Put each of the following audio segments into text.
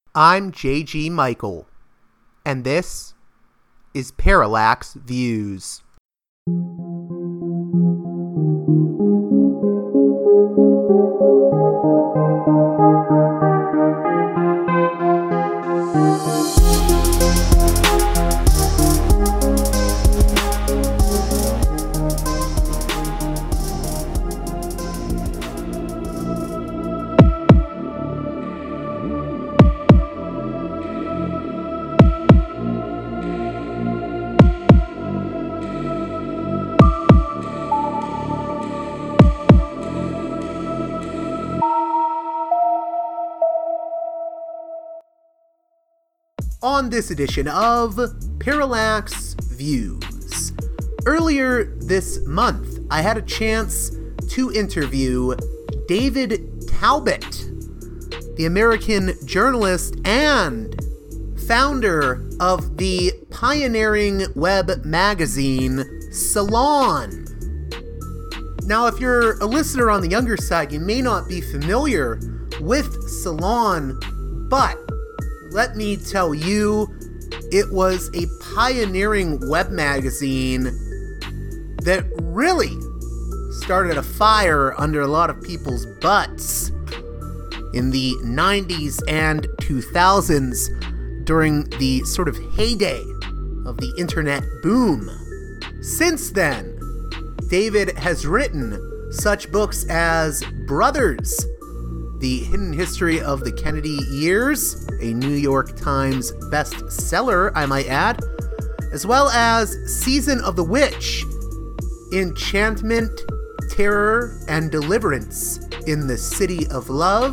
I'm J.G. Michael, and this is Parallax Views. On this edition of Parallax Views. Earlier this month, I had a chance to interview David Talbot, the American journalist and founder of the pioneering web magazine Salon. Now, if you're a listener on the younger side, you may not be familiar with Salon, but let me tell you, it was a pioneering web magazine that really started a fire under a lot of people's butts in the 90s and 2000s during the sort of heyday of the internet boom. Since then, David has written such books as Brothers, The Hidden History of the Kennedy Years, a New York Times bestseller, I might add, as well as Season of the Witch, Enchantment, Terror, and Deliverance in the City of Love,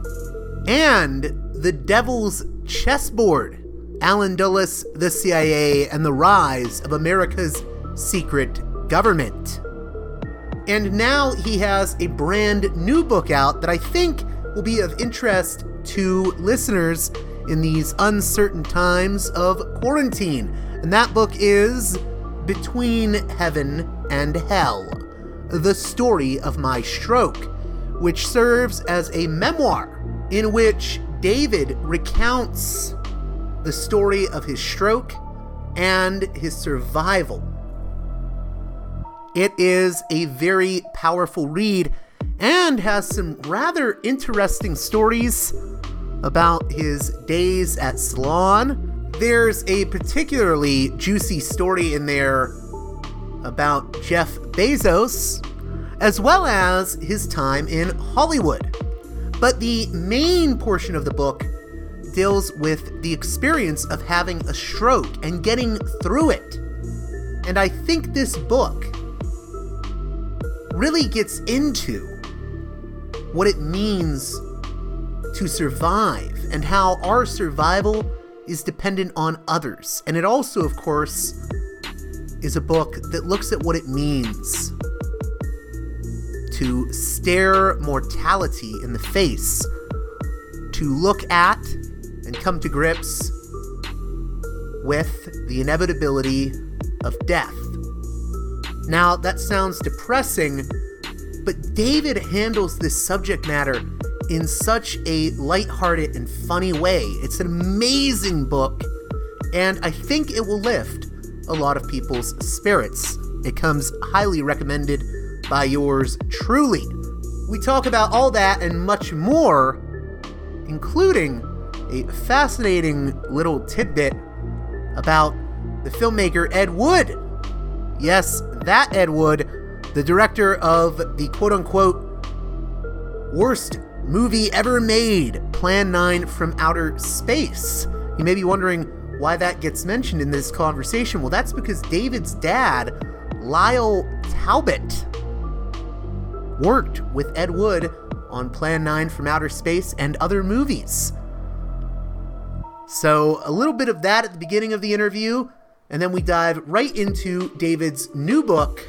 and The Devil's Chessboard, Allen Dulles, the CIA, and the Rise of America's Secret Government. And now he has a brand new book out that I think will be of interest to listeners in these uncertain times of quarantine. And that book is Between Heaven and Hell, The Story of My Stroke, which serves as a memoir in which David recounts the story of his stroke and his survival. It is a very powerful read and has some rather interesting stories about his days at Salon. There's a particularly juicy story in there about Jeff Bezos, as well as his time in Hollywood. But the main portion of the book deals with the experience of having a stroke and getting through it. And I think this book really gets into what it means to survive and how our survival is dependent on others. And it also, of course, is a book that looks at what it means to stare mortality in the face, to look at and come to grips with the inevitability of death. Now, that sounds depressing, but David handles this subject matter in such a lighthearted and funny way. It's an amazing book, and I think it will lift a lot of people's spirits. It comes highly recommended by yours truly. We talk about all that and much more, including a fascinating little tidbit about the filmmaker Ed Wood. Yes, that Ed Wood, the director of the quote-unquote worst movie ever made, Plan 9 from Outer Space. You may be wondering why that gets mentioned in this conversation. Well, that's because David's dad, Lyle Talbot, worked with Ed Wood on Plan 9 from Outer Space and other movies. So a little bit of that at the beginning of the interview, and then we dive right into David's new book,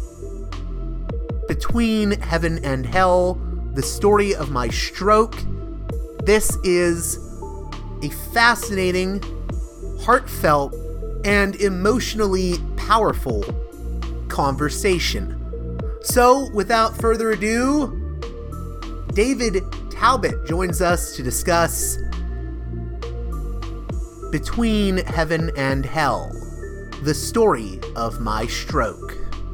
Between Heaven and Hell, The Story of My Stroke. This is a fascinating, heartfelt, and emotionally powerful conversation. So, without further ado, David Talbot joins us to discuss Between Heaven and Hell, the story of my stroke.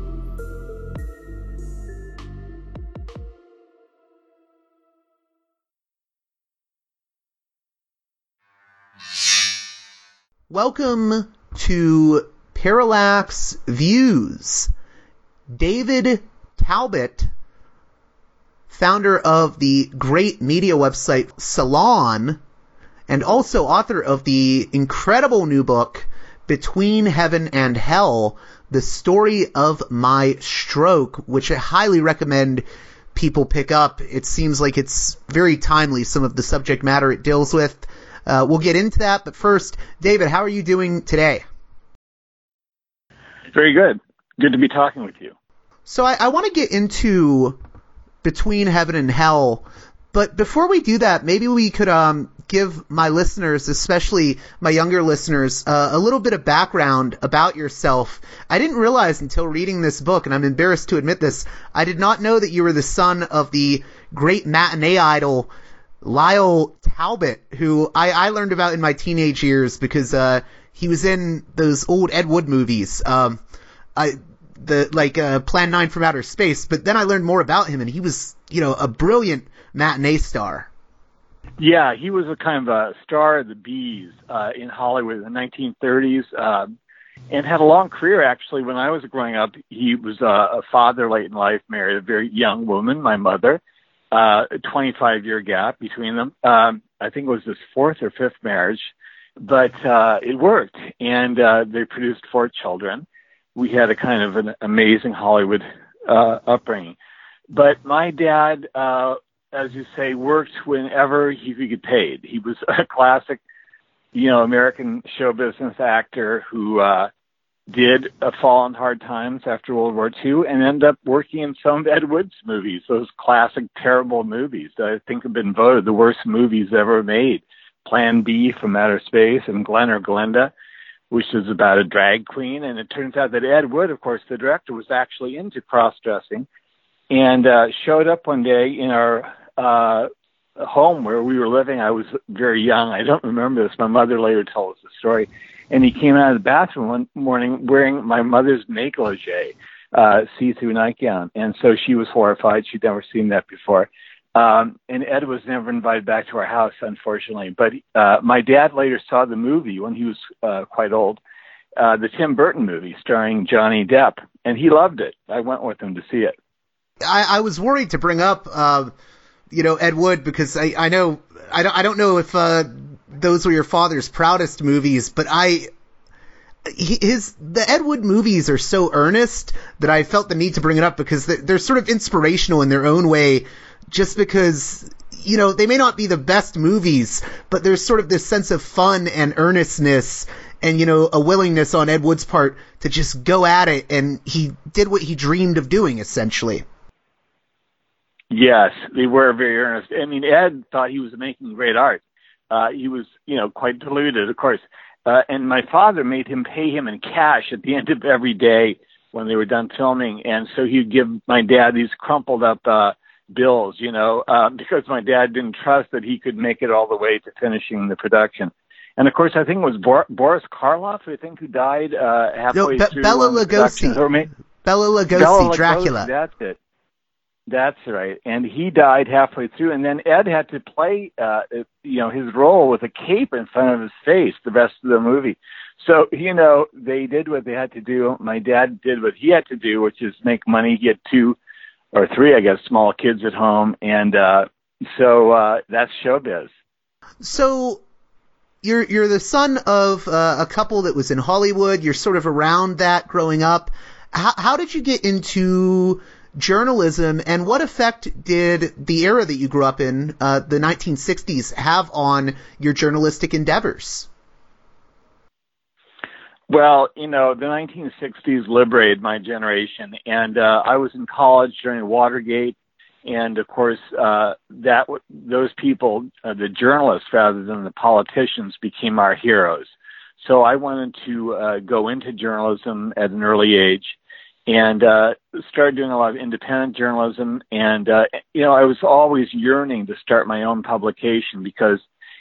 Welcome to Parallax Views. David Talbot, founder of the great media website Salon, and also author of the incredible new book, Between Heaven and Hell, the story of my stroke, which I highly recommend people pick up. It seems like it's very timely, some of the subject matter it deals with. We'll get into that, but first, David, how are you doing today? Very good. Good to be talking with you. So I want to get into Between Heaven and Hell, but before we do that, maybe we could give my listeners, especially my younger listeners, a little bit of background about yourself. I didn't realize until reading this book, and I'm embarrassed to admit this, I did not know that you were the son of the great matinee idol Lyle Talbot, who I learned about in my teenage years because he was in those old Ed Wood movies, Plan 9 from Outer Space. But then I learned more about him, and he was, a brilliant matinee star. Yeah, he was a kind of a star of the Bees in Hollywood in the 1930s, and had a long career. Actually, when I was growing up, he was a father late in life, married a very young woman, my mother. A 25-year gap between them. I think it was his fourth or fifth marriage, but it worked, and they produced 4 children. We had a kind of an amazing Hollywood upbringing. But my dad, as you say, worked whenever he could get paid. He was a classic, American show business actor who did fall on hard times after World War II and ended up working in some of Ed Wood's movies, those classic, terrible movies that I think have been voted the worst movies ever made. Plan B from Outer Space and Glen or Glenda, which is about a drag queen. And it turns out that Ed Wood, of course, the director, was actually into cross-dressing and showed up one day in our home where we were living. I was very young. I don't remember this. My mother later told us the story. And he came out of the bathroom one morning wearing my mother's negligee, see-through nightgown. And so she was horrified. She'd never seen that before. And Ed was never invited back to our house, unfortunately. But my dad later saw the movie when he was quite old, the Tim Burton movie starring Johnny Depp, and he loved it. I went with him to see it. I was worried to bring up, Ed Wood, because I don't know if those were your father's proudest movies, but the Ed Wood movies are so earnest that I felt the need to bring it up because they're sort of inspirational in their own way, just because, they may not be the best movies, but there's sort of this sense of fun and earnestness and, a willingness on Ed Wood's part to just go at it, and he did what he dreamed of doing, essentially. Yes, they were very earnest. I mean, Ed thought he was making great art. He was, quite deluded, of course. And my father made him pay him in cash at the end of every day when they were done filming. And so he'd give my dad these crumpled up bills, because my dad didn't trust that he could make it all the way to finishing the production. And, of course, I think it was Boris Karloff, who died halfway through. Bela Lugosi. Bela Lugosi, Dracula. That's it. That's right. And he died halfway through. And then Ed had to play, his role with a cape in front of his face the rest of the movie. So, they did what they had to do. My dad did what he had to do, which is make money, get 2 or 3, I guess, small kids at home. And so that's showbiz. So you're the son of a couple that was in Hollywood. You're sort of around that growing up. How did you get into journalism, and what effect did the era that you grew up in, the 1960s, have on your journalistic endeavors? Well, the 1960s liberated my generation, and I was in college during Watergate, and of course, those people, the journalists rather than the politicians, became our heroes. So I wanted to go into journalism at an early age, and started doing a lot of independent journalism. And, I was always yearning to start my own publication because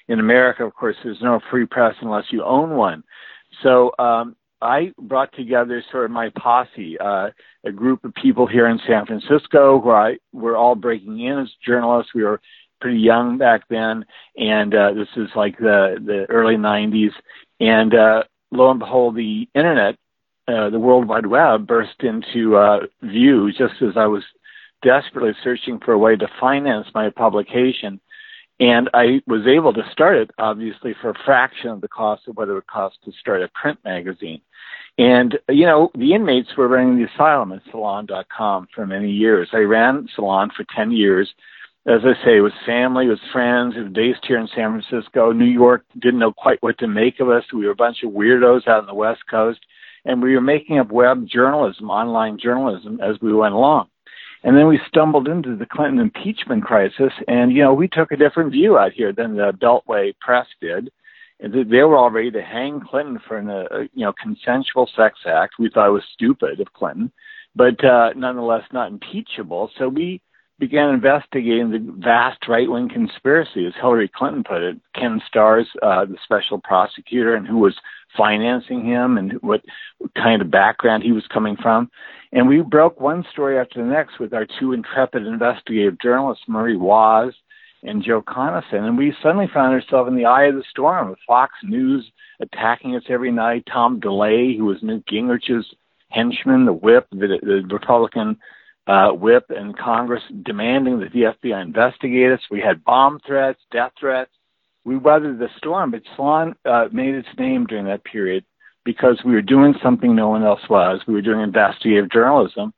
in America, of course, there's no free press unless you own one. So I brought together sort of my posse, a group of people here in San Francisco who were all breaking in as journalists. We were pretty young back then, and this is like the early 90s. And lo and behold, the internet, the World Wide Web, burst into view just as I was desperately searching for a way to finance my publication. And I was able to start it, obviously, for a fraction of the cost of what it would cost to start a print magazine. And, the inmates were running the asylum at Salon.com for many years. I ran Salon for 10 years. As I say, it was family, it was friends, it was based here in San Francisco. New York didn't know quite what to make of us. We were a bunch of weirdos out on the West Coast, and we were making up web journalism, online journalism, as we went along. And then we stumbled into the Clinton impeachment crisis, and, we took a different view out here than the Beltway press did. They were all ready to hang Clinton for an consensual sex act. We thought it was stupid of Clinton, but nonetheless not impeachable. So we began investigating the vast right-wing conspiracy, as Hillary Clinton put it. Ken Starrs, the special prosecutor, and who was financing him and what kind of background he was coming from. And we broke one story after the next with our two intrepid investigative journalists, Murray Waz and Joe Conason. And we suddenly found ourselves in the eye of the storm with Fox News attacking us every night, Tom DeLay, who was Newt Gingrich's henchman, the whip, the Republican whip in Congress, demanding that the FBI investigate us. We had bomb threats, death threats. We weathered the storm, but Salon made its name during that period because we were doing something no one else was. We were doing investigative journalism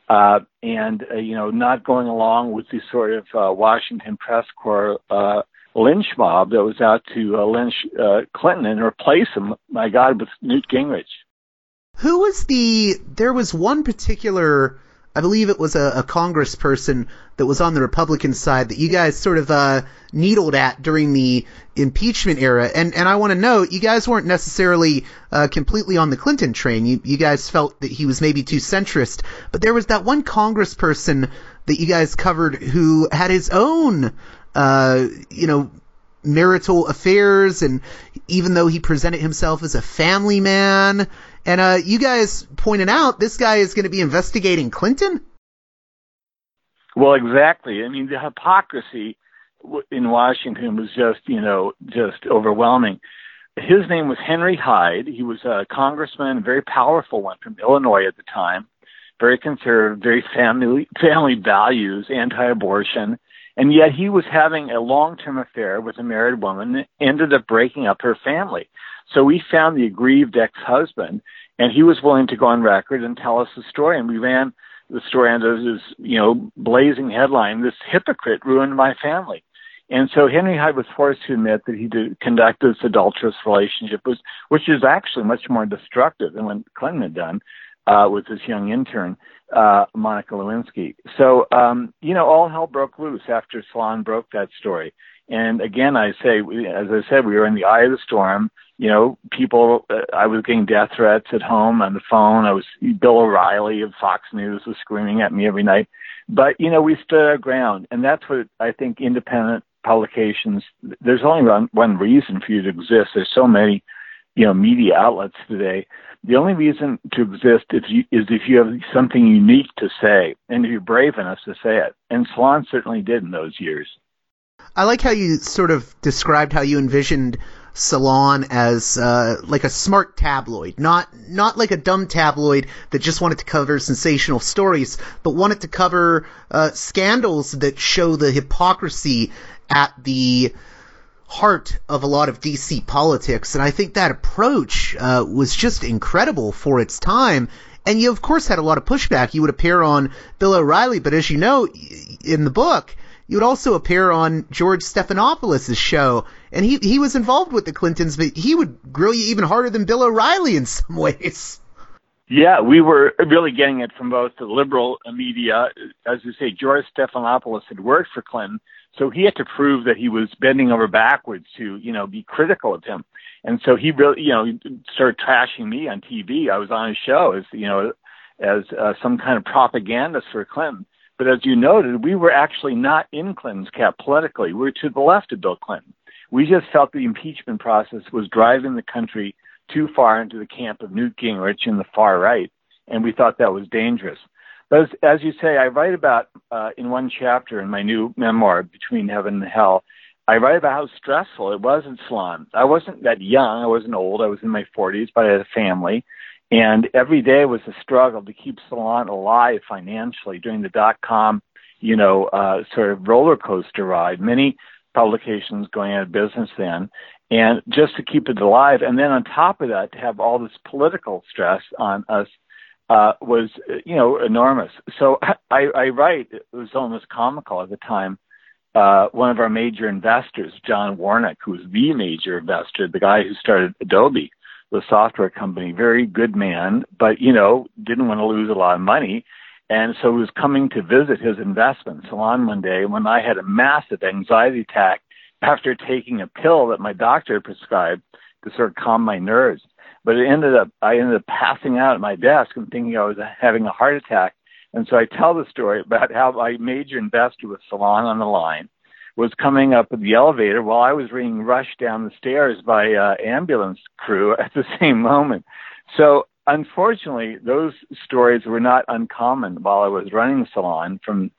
and not going along with the sort of Washington press corps lynch mob that was out to lynch Clinton and replace him, my God, with Newt Gingrich. There was one particular, I believe it was a congressperson that was on the Republican side that you guys sort of needled at during the impeachment era. And I want to note, you guys weren't necessarily completely on the Clinton train. You guys felt that he was maybe too centrist. But there was that one congressperson that you guys covered who had his own, marital affairs, and even though he presented himself as a family man. And you guys pointed out this guy is going to be investigating Clinton? Well, exactly. I mean, the hypocrisy in Washington was just overwhelming. His name was Henry Hyde. He was a congressman, a very powerful one from Illinois at the time, very conservative, very family values, anti-abortion. And yet he was having a long-term affair with a married woman that ended up breaking up her family. So we found the aggrieved ex-husband, and he was willing to go on record and tell us the story. And we ran the story under this, blazing headline, "This hypocrite ruined my family." And so Henry Hyde was forced to admit that he did conduct this adulterous relationship, which is actually much more destructive than what Clinton had done with this young intern, Monica Lewinsky. So, all hell broke loose after Salon broke that story. And again, as I said, we were in the eye of the storm. People, I was getting death threats at home on the phone. Bill O'Reilly of Fox News was screaming at me every night. But, we stood our ground. And that's what I think independent publications, there's only one reason for you to exist. There's so many, media outlets today. The only reason to exist is if you have something unique to say, and if you're brave enough to say it. And Salon certainly did in those years. I like how you sort of described how you envisioned Salon as like a smart tabloid, not like a dumb tabloid that just wanted to cover sensational stories, but wanted to cover scandals that show the hypocrisy at the heart of a lot of DC politics. And I think that approach was just incredible for its time. And you, of course, had a lot of pushback. You would appear on Bill O'Reilly, but as you know, in the book, you would also appear on George Stephanopoulos' show, and he was involved with the Clintons, but he would grill you even harder than Bill O'Reilly in some ways. Yeah, we were really getting it from both the liberal media. As you say, George Stephanopoulos had worked for Clinton, so he had to prove that he was bending over backwards to, be critical of him. And so he really, started trashing me on TV. I was on his show as some kind of propagandist for Clinton. But as you noted, we were actually not in Clinton's camp politically. We were to the left of Bill Clinton. We just felt the impeachment process was driving the country too far into the camp of Newt Gingrich and the far right, and we thought that was dangerous. But as you say, I write about, in one chapter in my new memoir, Between Heaven and Hell, I write about how stressful it was in Salon. I wasn't that young. I wasn't old. I was in my 40s, but I had a family. And every day was a struggle to keep Salon alive financially during the dot-com, sort of roller coaster ride. Many publications going out of business then. And just to keep it alive. And then on top of that, to have all this political stress on us was, enormous. So I write, it was almost comical at the time. One of our major investors, John Warnock, who was the major investor, the guy who started Adobe, the software company, very good man, but, didn't want to lose a lot of money. And so he was coming to visit his investment salon one day when I had a massive anxiety attack after taking a pill that my doctor had prescribed to sort of calm my nerves. But I ended up passing out at my desk and thinking I was having a heart attack. And so I tell the story about how my major investor with Salon on the line was coming up with the elevator while I was being rushed down the stairs by ambulance crew at the same moment. So unfortunately, those stories were not uncommon while I was running Salon from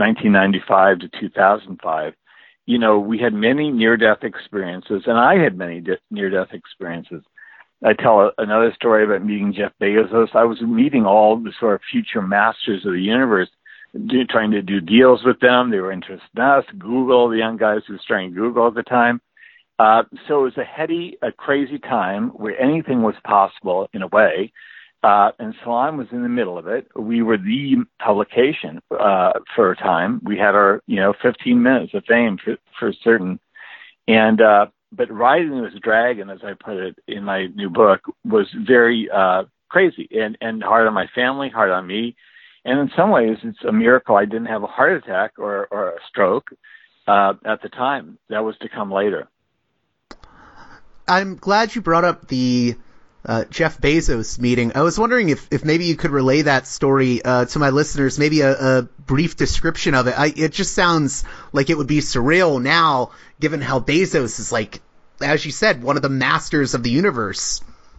1995 to 2005. We had many near-death experiences, and I had many near-death experiences. I tell another story about meeting Jeff Bezos. I was meeting all the sort of future masters of the universe, trying to do deals with them. They were interested in us, Google, the young guys who were starting Google at the time. So it was a crazy time where anything was possible in a way. And Salon was in the middle of it. We were the publication for a time. We had our, 15 minutes of fame for certain. And but riding this dragon, as I put it in my new book, was very crazy and hard on my family, hard on me. And in some ways, it's a miracle I didn't have a heart attack or a stroke at the time. That was to come later. I'm glad you brought up the Jeff Bezos meeting. I was wondering if maybe you could relay that story to my listeners, maybe a brief description of it. It just sounds like it would be surreal now, given how Bezos is, like, as you said, one of the masters of the universe.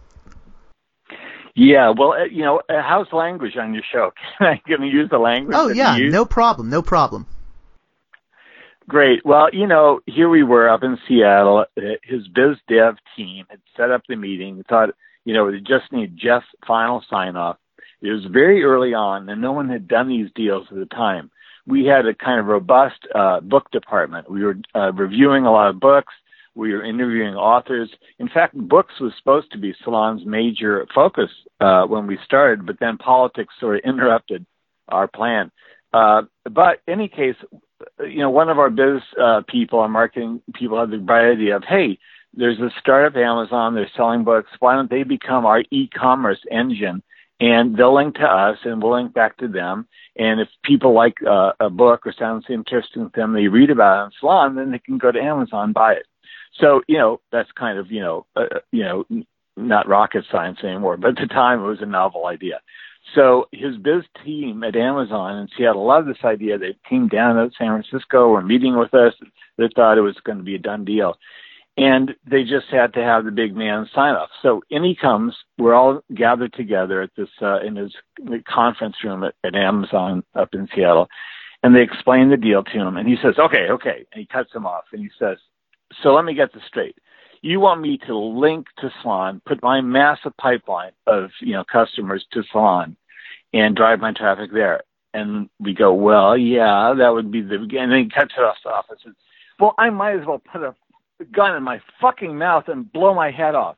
Yeah, well, how's language on your show? Can I use the language? Oh, yeah, no problem. Great. Well, here we were up in Seattle. His biz dev team had set up the meeting. Thought, they just need Jeff's final sign-off. It was very early on, and no one had done these deals at the time. We had a kind of robust book department. We were reviewing a lot of books. We were interviewing authors. In fact, books was supposed to be Salon's major focus when we started, but then politics sort of interrupted our plan. But in any case, one of our biz people, our marketing people, had the bright idea of, hey, there's a startup Amazon, they're selling books. Why don't they become our e-commerce engine? And they'll link to us, and we'll link back to them. And if people like a book or sounds interesting to them, they read about it on Salon, then they can go to Amazon and buy it. So, that's kind of, not rocket science anymore. But at the time, it was a novel idea. So his biz team at Amazon in Seattle loved this idea. They came down to San Francisco, were meeting with us. They thought it was going to be a done deal. And they just had to have the big man sign off. So in he comes. We're all gathered together at this in his conference room at Amazon up in Seattle. And they explain the deal to him. And he says, okay. And he cuts him off. And he says, so let me get this straight. You want me to link to Salon, put my massive pipeline of, customers to Salon and drive my traffic there. And we go, well, yeah, that would be the beginning. And then he cuts us off and says, well, I might as well put a gun in my fucking mouth and blow my head off.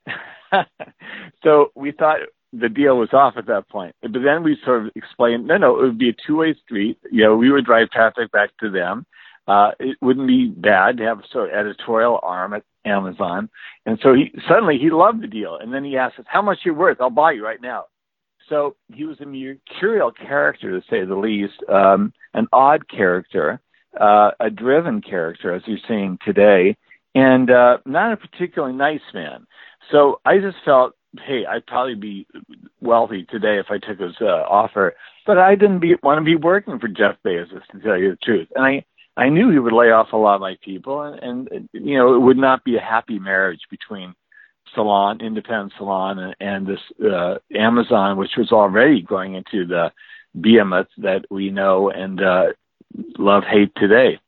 So we thought the deal was off at that point. But then we sort of explained, no, it would be a two-way street. We would drive traffic back to them. It wouldn't be bad to have a sort of editorial arm at Amazon. And so he loved the deal. And then he asked us, how much you're worth? I'll buy you right now. So he was a mercurial character, to say the least, an odd character, a driven character, as you're seeing today, and not a particularly nice man. So I just felt, hey, I'd probably be wealthy today if I took his offer, but I didn't want to be working for Jeff Bezos, to tell you the truth. And I knew he would lay off a lot of my people, and you know, it would not be a happy marriage between Salon, independent Salon, and this Amazon, which was already going into the behemoth that we know and love, hate today.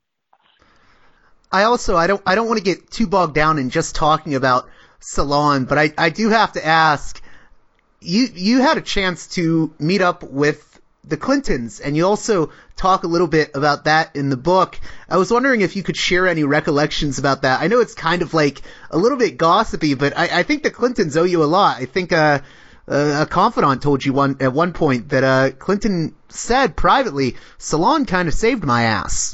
I don't want to get too bogged down in just talking about Salon, but I do have to ask, you had a chance to meet up with the Clintons, and you also talk a little bit about that in the book. I was wondering if you could share any recollections about that. I know it's kind of like a little bit gossipy, but I think the Clintons owe you a lot. I think a confidant told you at one point that Clinton said privately, Salon kind of saved my ass.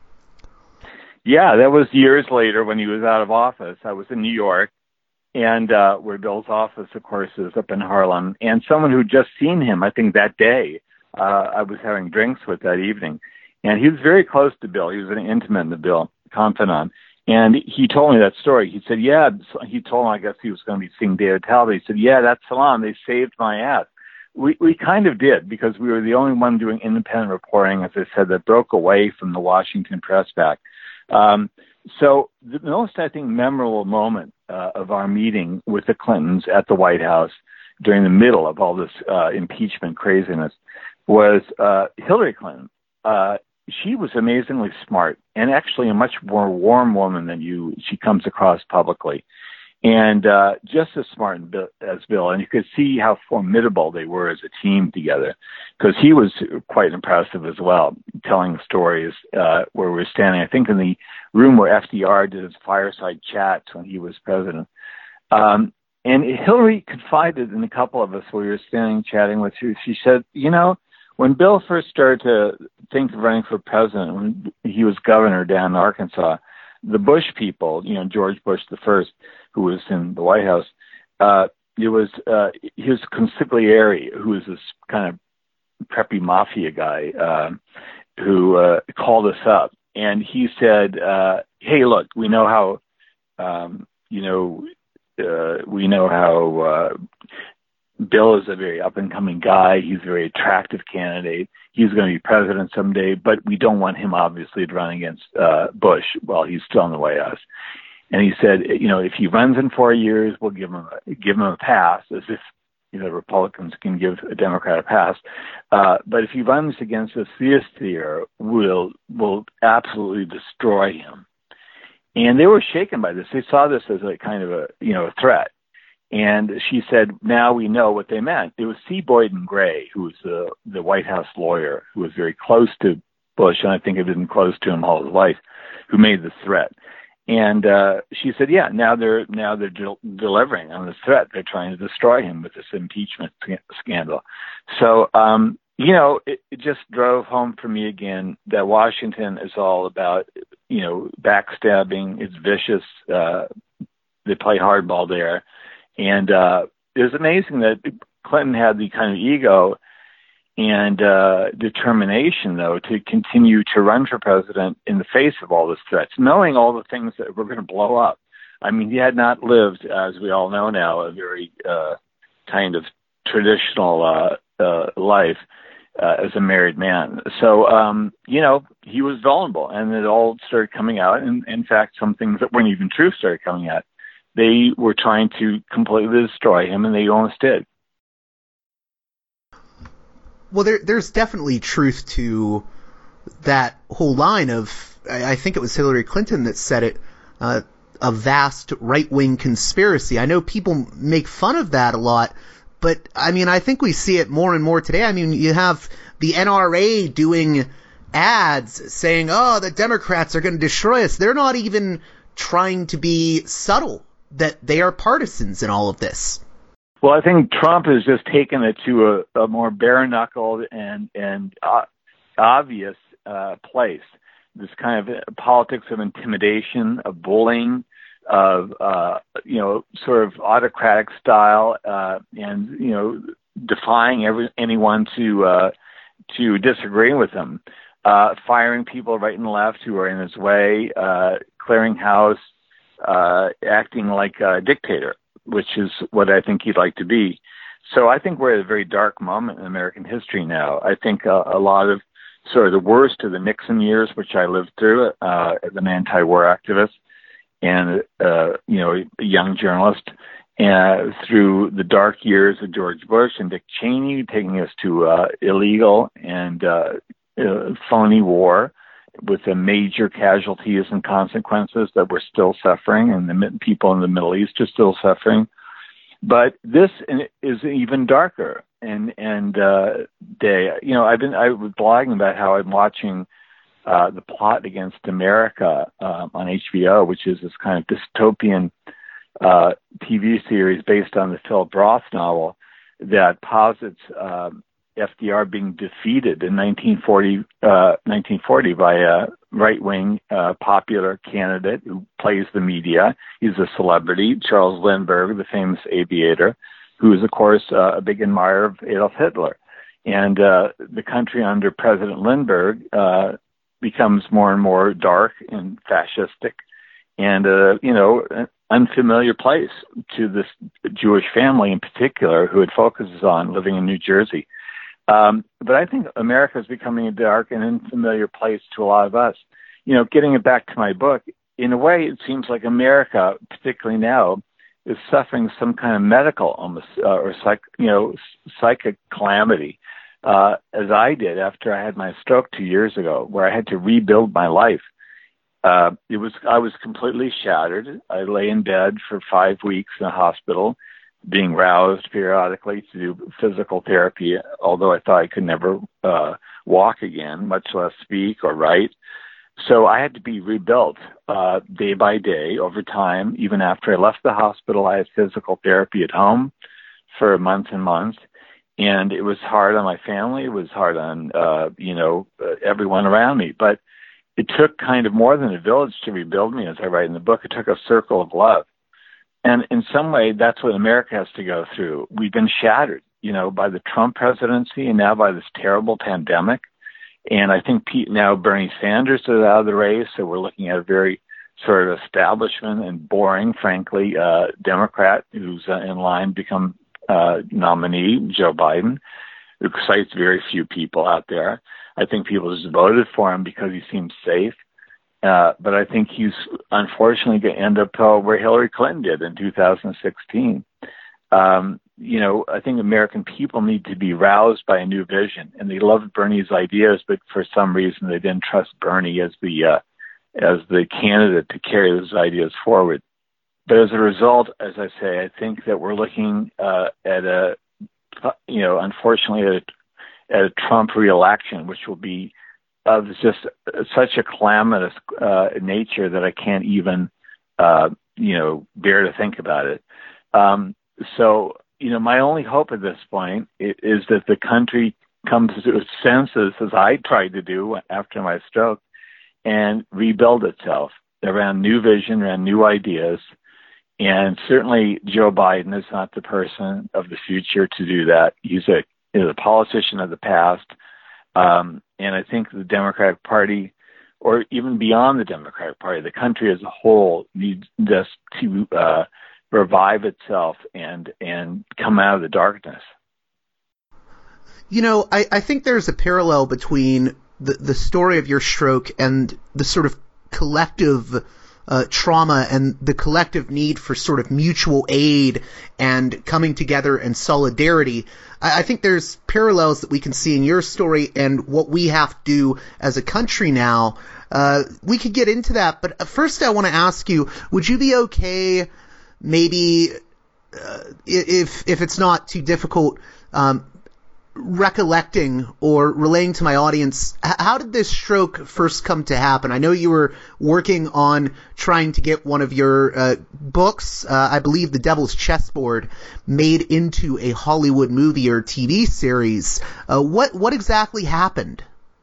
Yeah, that was years later when he was out of office. I was in New York, and where Bill's office, of course, is up in Harlem. And someone who'd just seen him, I think that day, I was having drinks with that evening. And he was very close to Bill. He was an intimate in the Bill, confidant. And he told me that story. He said, yeah, he told him, I guess he was going to be seeing David Talbot. He said, yeah, that's Salon. They saved my ass. We kind of did, because we were the only one doing independent reporting, as I said, that broke away from the Washington press back. So the most, I think, memorable moment of our meeting with the Clintons at the White House during the middle of all this impeachment craziness was Hillary Clinton. She was amazingly smart, and actually a much more warm woman than you. She comes across publicly, and just as smart as Bill. And you could see how formidable they were as a team together, because he was quite impressive as well, telling stories where we were standing, I think, in the room where FDR did his fireside chats when he was president. And Hillary confided in a couple of us where we were standing chatting with her. She said, you know, when Bill first started to think of running for president, when he was governor down in Arkansas, the Bush people, you know, George Bush the first, who was in the White House, it was his consigliere, who was this kind of preppy mafia guy, who called us up, and he said, "Hey, look, we know how, we know how Bill is a very up-and-coming guy. He's a very attractive candidate. He's going to be president someday, but we don't want him, obviously, to run against Bush while he's still in the White House." And he said, you know, if he runs in 4 years, we'll give him a pass, as if, you know, Republicans can give a Democrat a pass. But if he runs against us this year, we'll absolutely destroy him. And they were shaken by this. They saw this as a kind of a threat. And she said, now we know what they meant. It was C. Boyden Gray, who was the White House lawyer, who was very close to Bush, and I think had been close to him all his life, who made the threat. And she said, yeah, now they're delivering on the threat. They're trying to destroy him with this impeachment scandal. So, it just drove home for me again that Washington is all about, backstabbing. It's vicious. They play hardball there. And it was amazing that Clinton had the kind of ego and determination, though, to continue to run for president in the face of all these threats, knowing all the things that were going to blow up. I mean, he had not lived, as we all know now, a very kind of traditional life as a married man. So, he was vulnerable, and it all started coming out. And in fact, some things that weren't even true started coming out. They were trying to completely destroy him, and they almost did. Well, there's definitely truth to that whole line of, I think it was Hillary Clinton that said it, a vast right-wing conspiracy. I know people make fun of that a lot, but I mean, I think we see it more and more today. I mean, you have the NRA doing ads saying, oh, the Democrats are going to destroy us. They're not even trying to be subtle that they are partisans in all of this. Well, I think Trump has just taken it to a more bare-knuckled and obvious place. This kind of politics of intimidation, of bullying, of sort of autocratic style, and defying anyone to disagree with him, firing people right and left who are in his way, clearing house, acting like a dictator, which is what I think he'd like to be. So I think we're at a very dark moment in American history now. I think a lot of sort of the worst of the Nixon years, which I lived through as an anti-war activist and, a young journalist, and through the dark years of George Bush and Dick Cheney, taking us to illegal and phony war with the major casualties and consequences that we're still suffering, and the people in the Middle East are still suffering. But this is even darker. And day, I was blogging about how I'm watching The Plot Against America on HBO, which is this kind of dystopian TV series based on the Philip Roth novel that posits FDR being defeated in 1940 by a right-wing popular candidate who plays the media. He's a celebrity, Charles Lindbergh, the famous aviator, who is, of course, a big admirer of Adolf Hitler. And the country under President Lindbergh becomes more and more dark and fascistic and, an unfamiliar place to this Jewish family in particular, who it focuses on living in New Jersey. But I think America is becoming a dark and unfamiliar place to a lot of us. Getting it back to my book, in a way, it seems like America, particularly now, is suffering some kind of medical or psychic calamity, as I did after I had my stroke 2 years ago, where I had to rebuild my life. I was completely shattered. I lay in bed for 5 weeks in a hospital, being roused periodically to do physical therapy, although I thought I could never walk again, much less speak or write. So I had to be rebuilt day by day over time. Even after I left the hospital, I had physical therapy at home for months and months. And it was hard on my family. It was hard on, everyone around me. But it took kind of more than a village to rebuild me, as I write in the book. It took a circle of love. And in some way, that's what America has to go through. We've been shattered, by the Trump presidency and now by this terrible pandemic. And I think now Bernie Sanders is out of the race, so we're looking at a very sort of establishment and boring, frankly, Democrat who's in line to become nominee, Joe Biden, who excites very few people out there. I think people just voted for him because he seems safe. But I think he's unfortunately going to end up where Hillary Clinton did in 2016. I think American people need to be roused by a new vision, and they loved Bernie's ideas, but for some reason they didn't trust Bernie as the candidate to carry those ideas forward. But as a result, as I say, I think that we're looking unfortunately at a Trump reelection, which will be of just such a calamitous nature that I can't even, bear to think about it. So, my only hope at this point is that the country comes to its senses, as I tried to do after my stroke, and rebuild itself around new vision, around new ideas. And certainly Joe Biden is not the person of the future to do that. He's a politician of the past. And I think the Democratic Party, or even beyond the Democratic Party, the country as a whole needs just to revive itself and come out of the darkness. I think there's a parallel between the story of your stroke and the sort of collective trauma and the collective need for sort of mutual aid and coming together and solidarity. I think there's parallels that we can see in your story and what we have to do as a country now. We could get into that, but first I want to ask you, would you be okay maybe, if it's not too difficult, recollecting or relaying to my audience, how did this stroke first come to happen? I know you were working on trying to get one of your books, I believe The Devil's Chessboard, made into a Hollywood movie or TV series. What exactly happened?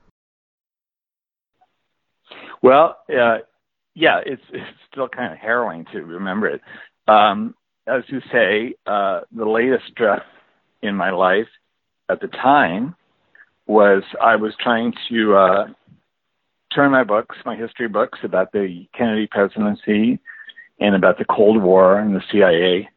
Well, it's still kind of harrowing to remember it. As you say, the latest stress in my life at the time was I was trying to turn my history books about the Kennedy presidency and about the Cold War and the CIA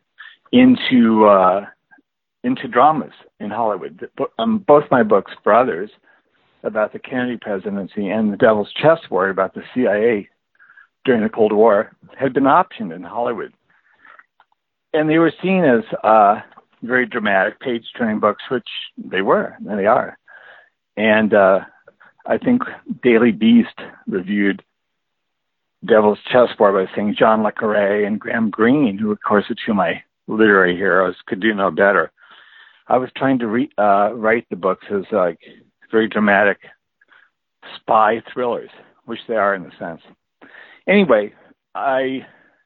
into dramas in Hollywood. Both my books, Brothers about the Kennedy presidency and The Devil's Chessboard about the CIA during the Cold War had been optioned in Hollywood. And they were seen as very dramatic, page-turning books, which they were, and they are. And I think Daily Beast reviewed Devil's Chessboard by saying John le Carré and Graham Greene, who of course are two of my literary heroes, could do no better. I was trying to write the books as like very dramatic spy thrillers, which they are in a sense. Anyway, I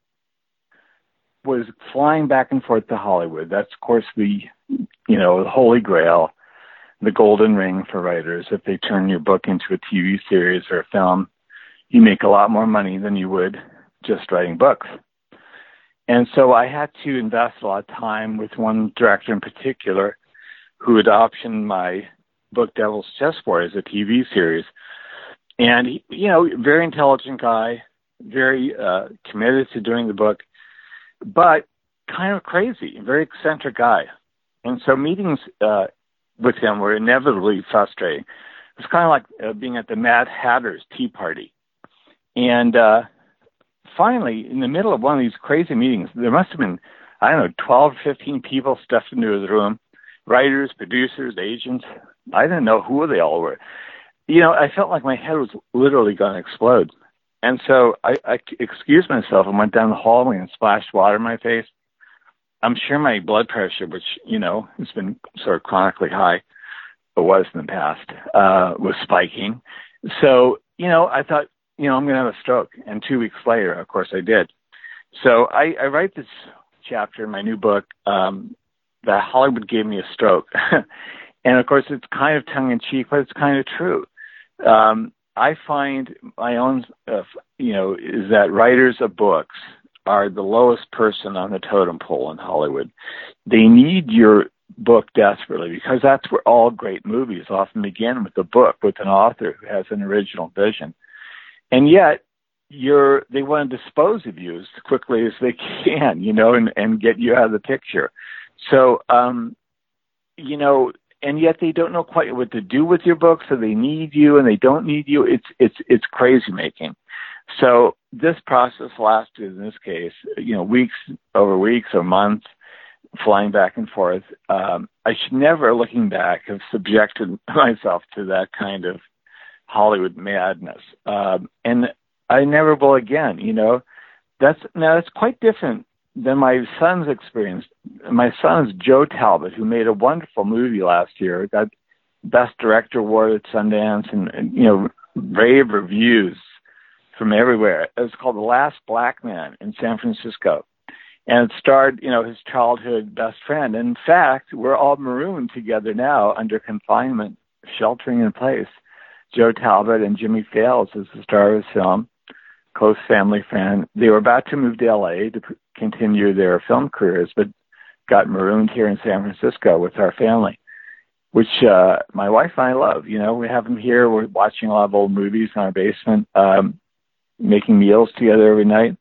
was flying back and forth to Hollywood. That's, of course, the holy grail, the golden ring for writers. If they turn your book into a TV series or a film, you make a lot more money than you would just writing books. And so I had to invest a lot of time with one director in particular who had optioned my book Devil's Chessboard as a TV series. And, he, very intelligent guy, very committed to doing the book, but kind of crazy, very eccentric guy. And so meetings with him were inevitably frustrating. It was kind of like being at the Mad Hatter's tea party. And finally, in the middle of one of these crazy meetings, there must have been, 12, 15 people stuffed into the room, writers, producers, agents. I didn't know who they all were. I felt like my head was literally going to explode. And so I excused myself and went down the hallway and splashed water in my face. I'm sure my blood pressure, which, has been sort of chronically high, or was in the past, was spiking. So, I thought, I'm going to have a stroke. And 2 weeks later, of course, I did. So I write this chapter in my new book, that Hollywood gave me a stroke. And, of course, it's kind of tongue-in-cheek, but it's kind of true. I find my own, is that writers of books are the lowest person on the totem pole in Hollywood. They need your book desperately because that's where all great movies often begin, with a book, with an author who has an original vision. And yet, they want to dispose of you as quickly as they can, and get you out of the picture. So, and yet they don't know quite what to do with your book, so they need you and they don't need you. It's crazy making. So this process lasted, in this case, weeks or months, flying back and forth. I should never, looking back, have subjected myself to that kind of Hollywood madness. And I never will again, That's quite different than my son's experience. My son is Joe Talbot, who made a wonderful movie last year. Got Best Director award at Sundance and rave reviews from everywhere. It was called The Last Black Man in San Francisco. And it starred, his childhood best friend. And in fact, we're all marooned together now under confinement, sheltering in place. Joe Talbot and Jimmy Fails is the star of the film, close family friend. They were about to move to L.A. to continue their film careers, but got marooned here in San Francisco with our family, which my wife and I love. We have them here. We're watching a lot of old movies in our basement, making meals together every night.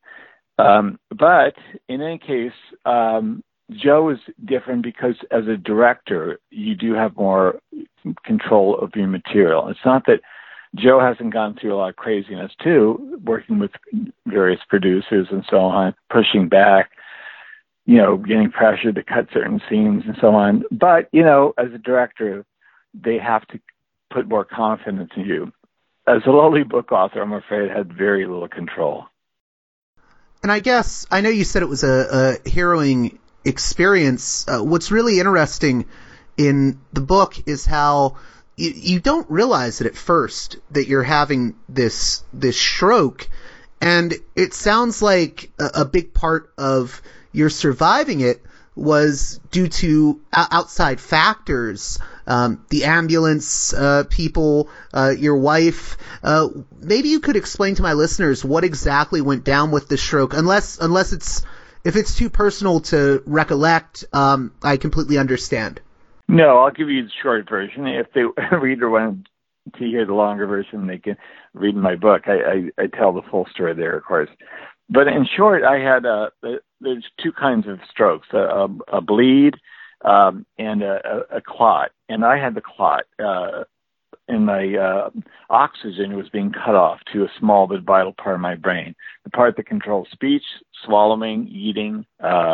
But in any case, Joe is different because as a director, you do have more control of your material. It's not that Joe hasn't gone through a lot of craziness too, working with various producers and so on, pushing back, getting pressured to cut certain scenes and so on. But, as a director, they have to put more confidence in you. As a lowly book author, I'm afraid I had very little control. And I guess, I know you said it was a harrowing experience. What's really interesting in the book is how you don't realize it at first that you're having this stroke, and it sounds like a big part of your surviving it was due to outside factors, the ambulance people, your wife. Maybe you could explain to my listeners what exactly went down with the stroke, unless if it's too personal to recollect. I completely understand. No, I'll give you the short version. If the reader wanted to hear the longer version, they can read my book. I tell the full story there, of course. But in short, I had there's two kinds of strokes: a bleed and a clot. And I had the clot, oxygen was being cut off to a small but vital part of my brain, the part that controls speech, swallowing, eating,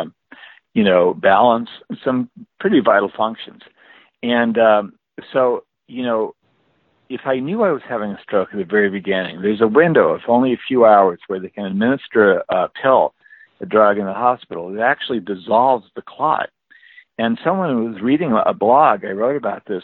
balance, some pretty vital functions. And so, if I knew I was having a stroke at the very beginning, there's a window of only a few hours where they can administer a pill, a drug in the hospital that actually dissolves the clot. And someone was reading a blog, I wrote about this,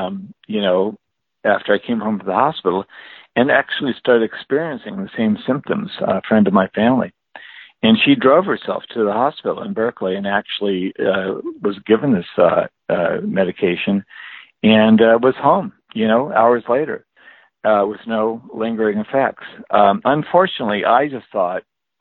after I came home from the hospital, and actually started experiencing the same symptoms, a friend of my family. And she drove herself to the hospital in Berkeley and actually was given this medication and was home, hours later with no lingering effects. Unfortunately, I just thought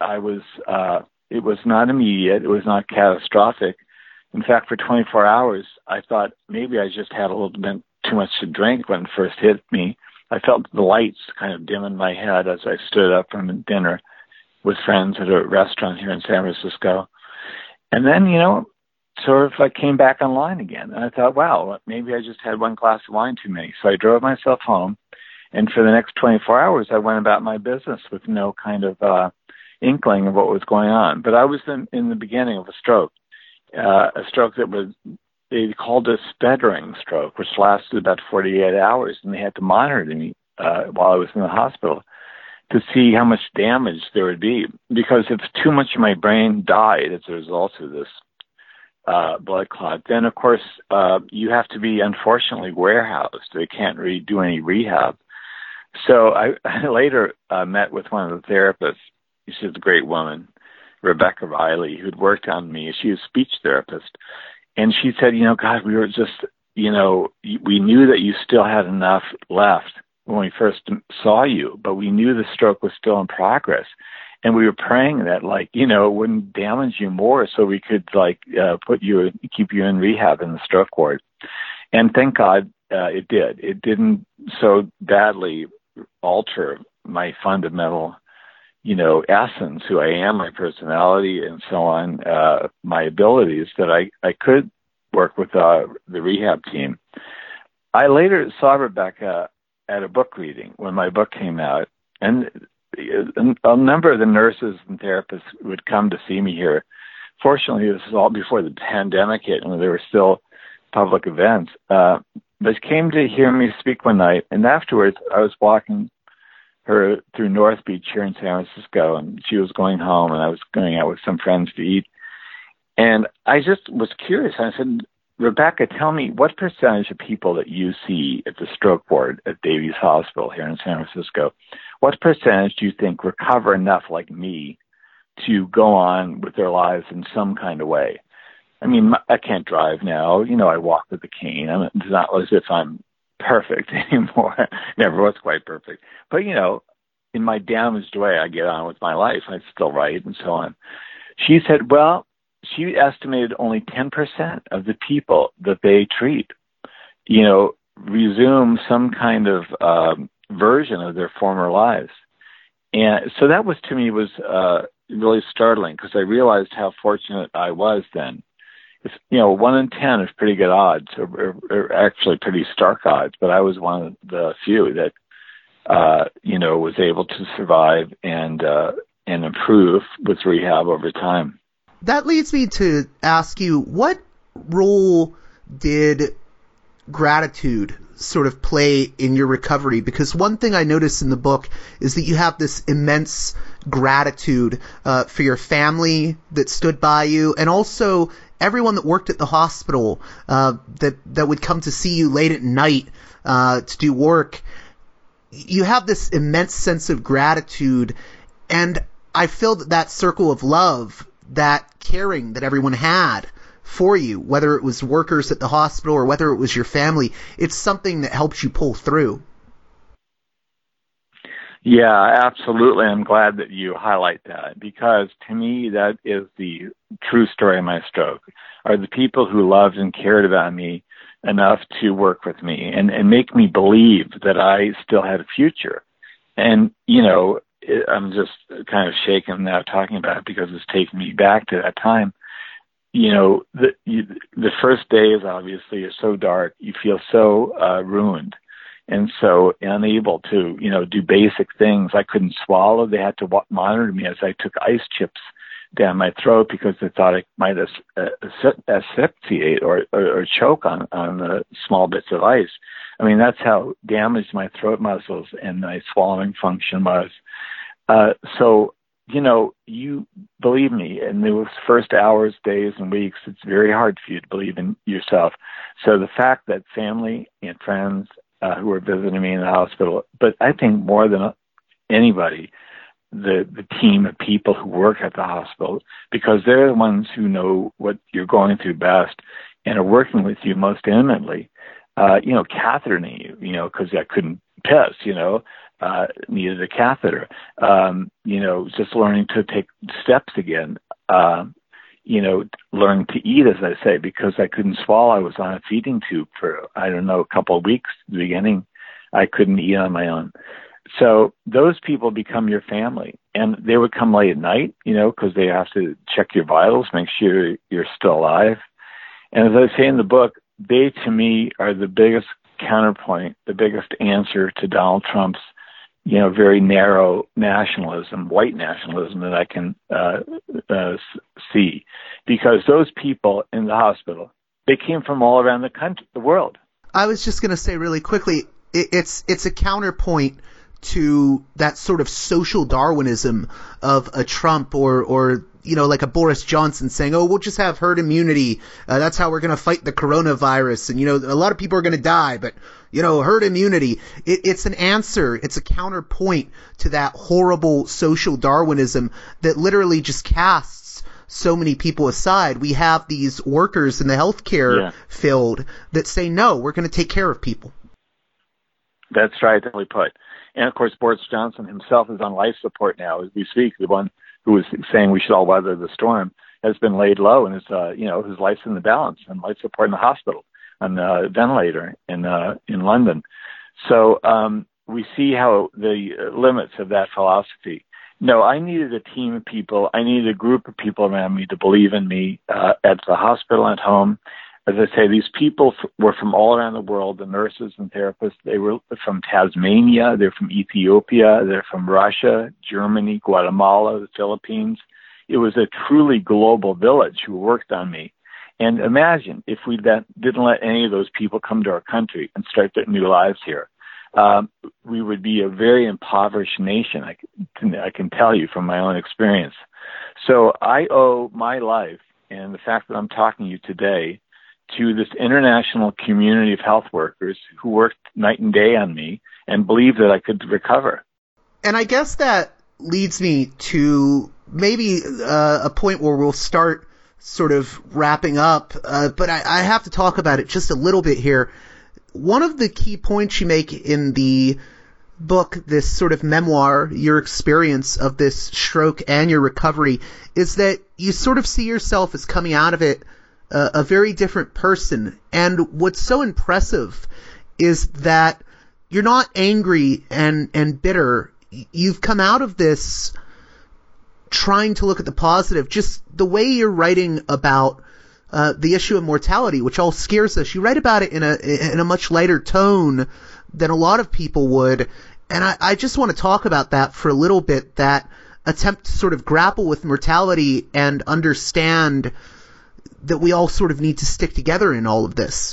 it was not immediate. It was not catastrophic. In fact, for 24 hours, I thought maybe I just had a little bit too much to drink when it first hit me. I felt the lights kind of dim in my head as I stood up from dinner with friends at a restaurant here in San Francisco. And then, sort of I came back online again. And I thought, wow, maybe I just had one glass of wine too many. So I drove myself home. And for the next 24 hours, I went about my business with no kind of inkling of what was going on. But I was in the beginning of a stroke that they called a Speddering stroke, which lasted about 48 hours. And they had to monitor me while I was in the hospital to see how much damage there would be. Because if too much of my brain died as a result of this blood clot, then, of course, you have to be, unfortunately, warehoused. They can't really do any rehab. So I later met with one of the therapists. She's a great woman, Rebecca Riley, who'd worked on me. She was a speech therapist. And she said, God, we were just, we knew that you still had enough left when we first saw you, but we knew the stroke was still in progress. And we were praying that, it wouldn't damage you more so we could, keep you in rehab in the stroke ward. And thank God it did. It didn't so badly alter my fundamental, essence, who I am, my personality, and so on, my abilities, that I could work with the rehab team. I later saw Rebecca at a book reading when my book came out, and a number of the nurses and therapists would come to see me here. Fortunately, this was all before the pandemic hit, and there were still public events. They came to hear me speak one night, and afterwards I was walking her through North Beach here in San Francisco, and she was going home, and I was going out with some friends to eat. And I just was curious. I said, Rebecca, tell me, what percentage of people that you see at the stroke ward at Davies Hospital here in San Francisco, what percentage do you think recover enough like me to go on with their lives in some kind of way? I mean, I can't drive now. I walk with a cane. It's not as if I'm perfect anymore. Never was quite perfect. But, in my damaged way, I get on with my life. I still write and so on. She said, well, she estimated only 10% of the people that they treat, resume some kind of version of their former lives. And so that was, to me, was really startling, because I realized how fortunate I was then. 1 in 10 is pretty good odds, or actually pretty stark odds, but I was one of the few that, was able to survive and improve with rehab over time. That leads me to ask you, what role did gratitude sort of play in your recovery? Because one thing I noticed in the book is that you have this immense gratitude for your family that stood by you, and also everyone that worked at the hospital that would come to see you late at night to do work. You have this immense sense of gratitude, and I feel that circle of love, that caring that everyone had for you, whether it was workers at the hospital or whether it was your family, it's something that helps you pull through. Yeah, absolutely. I'm glad that you highlight that, because to me, that is the true story of my stroke, are the people who loved and cared about me enough to work with me and make me believe that I still had a future. And, I'm just kind of shaken now talking about it, because it's taken me back to that time. The first days obviously are so dark. You feel so ruined. and so unable to, do basic things. I couldn't swallow. They had to monitor me as I took ice chips down my throat because they thought I might asphyxiate or choke on the small bits of ice. I mean, that's how damaged my throat muscles and my swallowing function was. So, you believe me, in those first hours, days, and weeks, it's very hard for you to believe in yourself. So the fact that family and friends who were visiting me in the hospital, but I think more than anybody, the team of people who work at the hospital, because they're the ones who know what you're going through best and are working with you most intimately. Cathetering you, because I couldn't piss, needed a catheter. Just learning to take steps again, learning to eat, as I say, because I couldn't swallow. I was on a feeding tube for, a couple of weeks at the beginning. I couldn't eat on my own. So those people become your family, and they would come late at night, because they have to check your vitals, make sure you're still alive. And as I say in the book, they, to me, are the biggest counterpoint, the biggest answer to Donald Trump's, very narrow nationalism, white nationalism that I can see. Because those people in the hospital, they came from all around the country, the world. I was just going to say really quickly, it's a counterpoint to that sort of social Darwinism of a Trump or like a Boris Johnson saying, oh, we'll just have herd immunity. That's how we're going to fight the coronavirus. And, a lot of people are going to die, but, herd immunity. It's an answer. It's a counterpoint to that horrible social Darwinism that literally just casts so many people aside. We have these workers in the healthcare field that say, no, we're going to take care of people. That's right, definitely put. And, of course, Boris Johnson himself is on life support now as we speak. The one who was saying we should all weather the storm has been laid low, and his life's in the balance, and life support in the hospital, on the ventilator in London. So we see how the limits of that philosophy. No, I needed a team of people. I needed a group of people around me to believe in me at the hospital, at home. As I say, these people were from all around the world, the nurses and therapists. They were from Tasmania, they're from Ethiopia, they're from Russia, Germany, Guatemala, the Philippines. It was a truly global village who worked on me. And imagine if we didn't let any of those people come to our country and start their new lives here. We would be a very impoverished nation, I can tell you from my own experience. So I owe my life and the fact that I'm talking to you today to this international community of health workers who worked night and day on me and believed that I could recover. And I guess that leads me to maybe a point where we'll start sort of wrapping up, but I have to talk about it just a little bit here. One of the key points you make in the book, this sort of memoir, your experience of this stroke and your recovery, is that you sort of see yourself as coming out of it a very different person. And what's so impressive is that you're not angry and bitter. You've come out of this trying to look at the positive. Just the way you're writing about the issue of mortality, which all scares us. You write about it in a much lighter tone than a lot of people would. And I just want to talk about that for a little bit, that attempt to sort of grapple with mortality and understand that we all sort of need to stick together in all of this.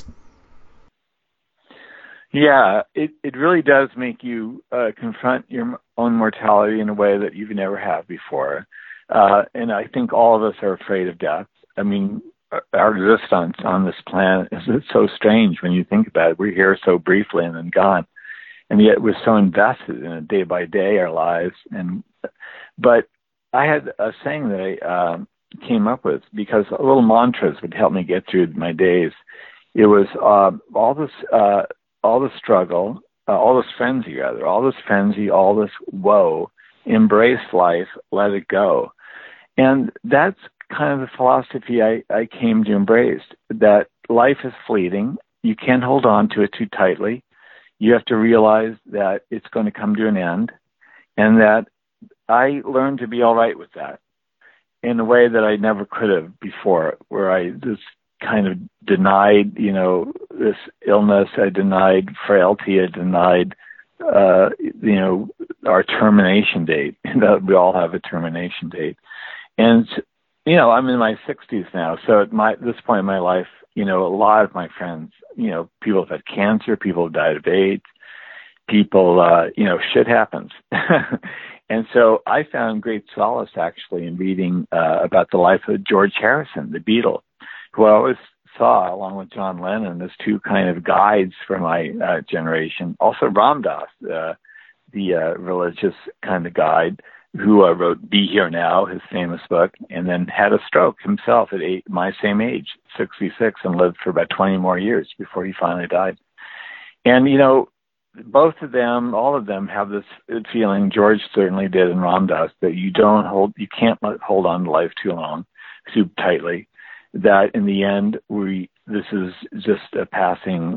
Yeah, it really does make you confront your own mortality in a way that you've never have before. And I think all of us are afraid of death. I mean, our existence on this planet is so strange when you think about it. We're here so briefly and then gone. And yet we're so invested in it day by day, our lives. But I had a saying that I came up with, because little mantras would help me get through my days. It was all this struggle, all this frenzy, all this woe, embrace life, let it go. And that's kind of the philosophy I came to embrace, that life is fleeting. You can't hold on to it too tightly. You have to realize that it's going to come to an end, and that I learned to be all right with that in a way that I never could have before, where I just kind of denied, this illness. I denied frailty. I denied, our termination date. We all have a termination date. And, I'm in my 60s now. So at this point in my life, a lot of my friends, people have had cancer, people have died of AIDS, people, shit happens. And so I found great solace actually in reading about the life of George Harrison, the Beatle, who I always saw along with John Lennon as two kind of guides for my generation. Also Ram Dass, the religious kind of guide who wrote Be Here Now, his famous book, and then had a stroke himself at my same age, 66, and lived for about 20 more years before he finally died. And, both of them, all of them have this feeling, George certainly did and Ram Dass, that you can't hold on to life too long, too tightly, that in the end, this is just a passing,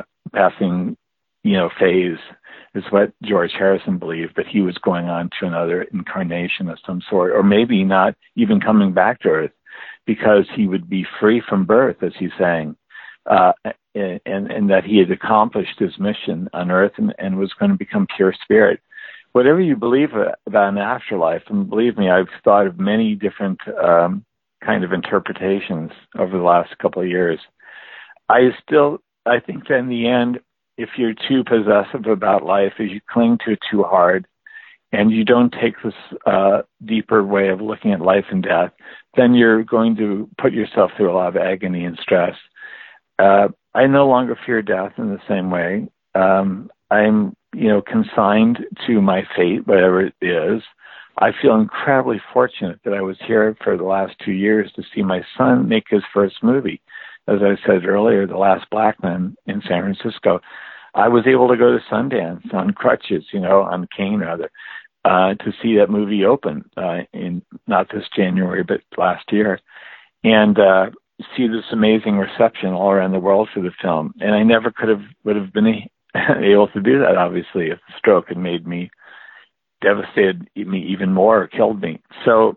phase, is what George Harrison believed, that he was going on to another incarnation of some sort, or maybe not even coming back to Earth, because he would be free from birth, as he's saying, and that he had accomplished his mission on Earth and was going to become pure spirit. Whatever you believe about an afterlife, and believe me, I've thought of many different kind of interpretations over the last couple of years. I think that in the end, if you're too possessive about life, if you cling to it too hard, and you don't take this deeper way of looking at life and death, then you're going to put yourself through a lot of agony and stress. I no longer fear death in the same way. I'm, consigned to my fate, whatever it is. I feel incredibly fortunate that I was here for the last 2 years to see my son make his first movie. As I said earlier, The Last Black Man in San Francisco. I was able to go to Sundance on crutches, on cane rather, to see that movie open in not this January, but last year. And see this amazing reception all around the world for the film. And I never would have been able to do that, obviously, if the stroke had made me devastated me even more, or killed me. So,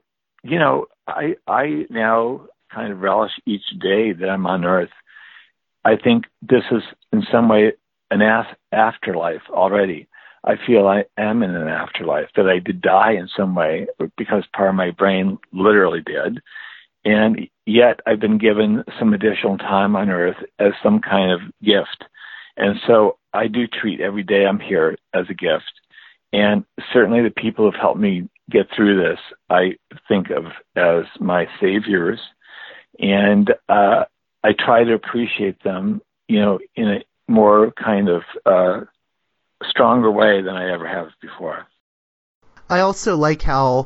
I now kind of relish each day that I'm on Earth. I think this is in some way an afterlife already. I feel I am in an afterlife, that I did die in some way because part of my brain literally did. And yet I've been given some additional time on Earth as some kind of gift. And so I do treat every day I'm here as a gift. And certainly the people who've helped me get through this, I think of as my saviors. And I try to appreciate them, in a more kind of stronger way than I ever have before. I also like how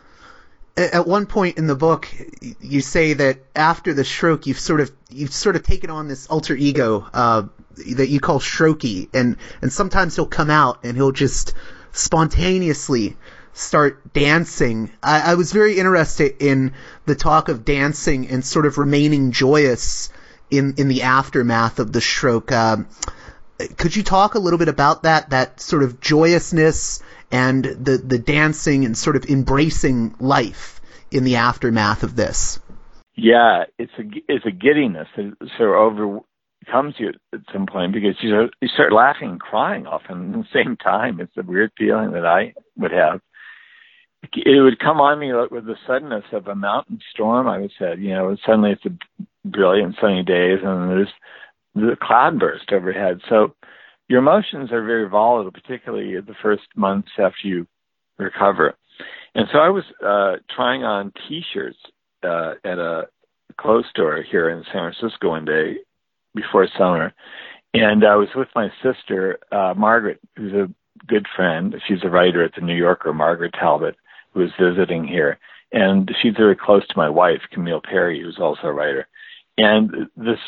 at one point in the book you say that after the stroke you've sort of taken on this alter ego that you call Strokey, and sometimes he'll come out and he'll just spontaneously start dancing. I was very interested in the talk of dancing and sort of remaining joyous in the aftermath of the stroke. Could you talk a little bit about that sort of joyousness and the dancing and sort of embracing life in the aftermath of this? Yeah, it's a giddiness that sort of overcomes you at some point, because you start laughing and crying often at the same time. It's a weird feeling that I would have. It would come on me with the suddenness of a mountain storm, I would say. Suddenly it's a brilliant sunny days and there's the cloudburst overhead. So your emotions are very volatile, particularly the first months after you recover. And so I was trying on T-shirts at a clothes store here in San Francisco one day before summer. And I was with my sister, Margaret, who's a good friend. She's a writer at the New Yorker, Margaret Talbot, who was visiting here. And she's very close to my wife, Camille Perry, who's also a writer. And this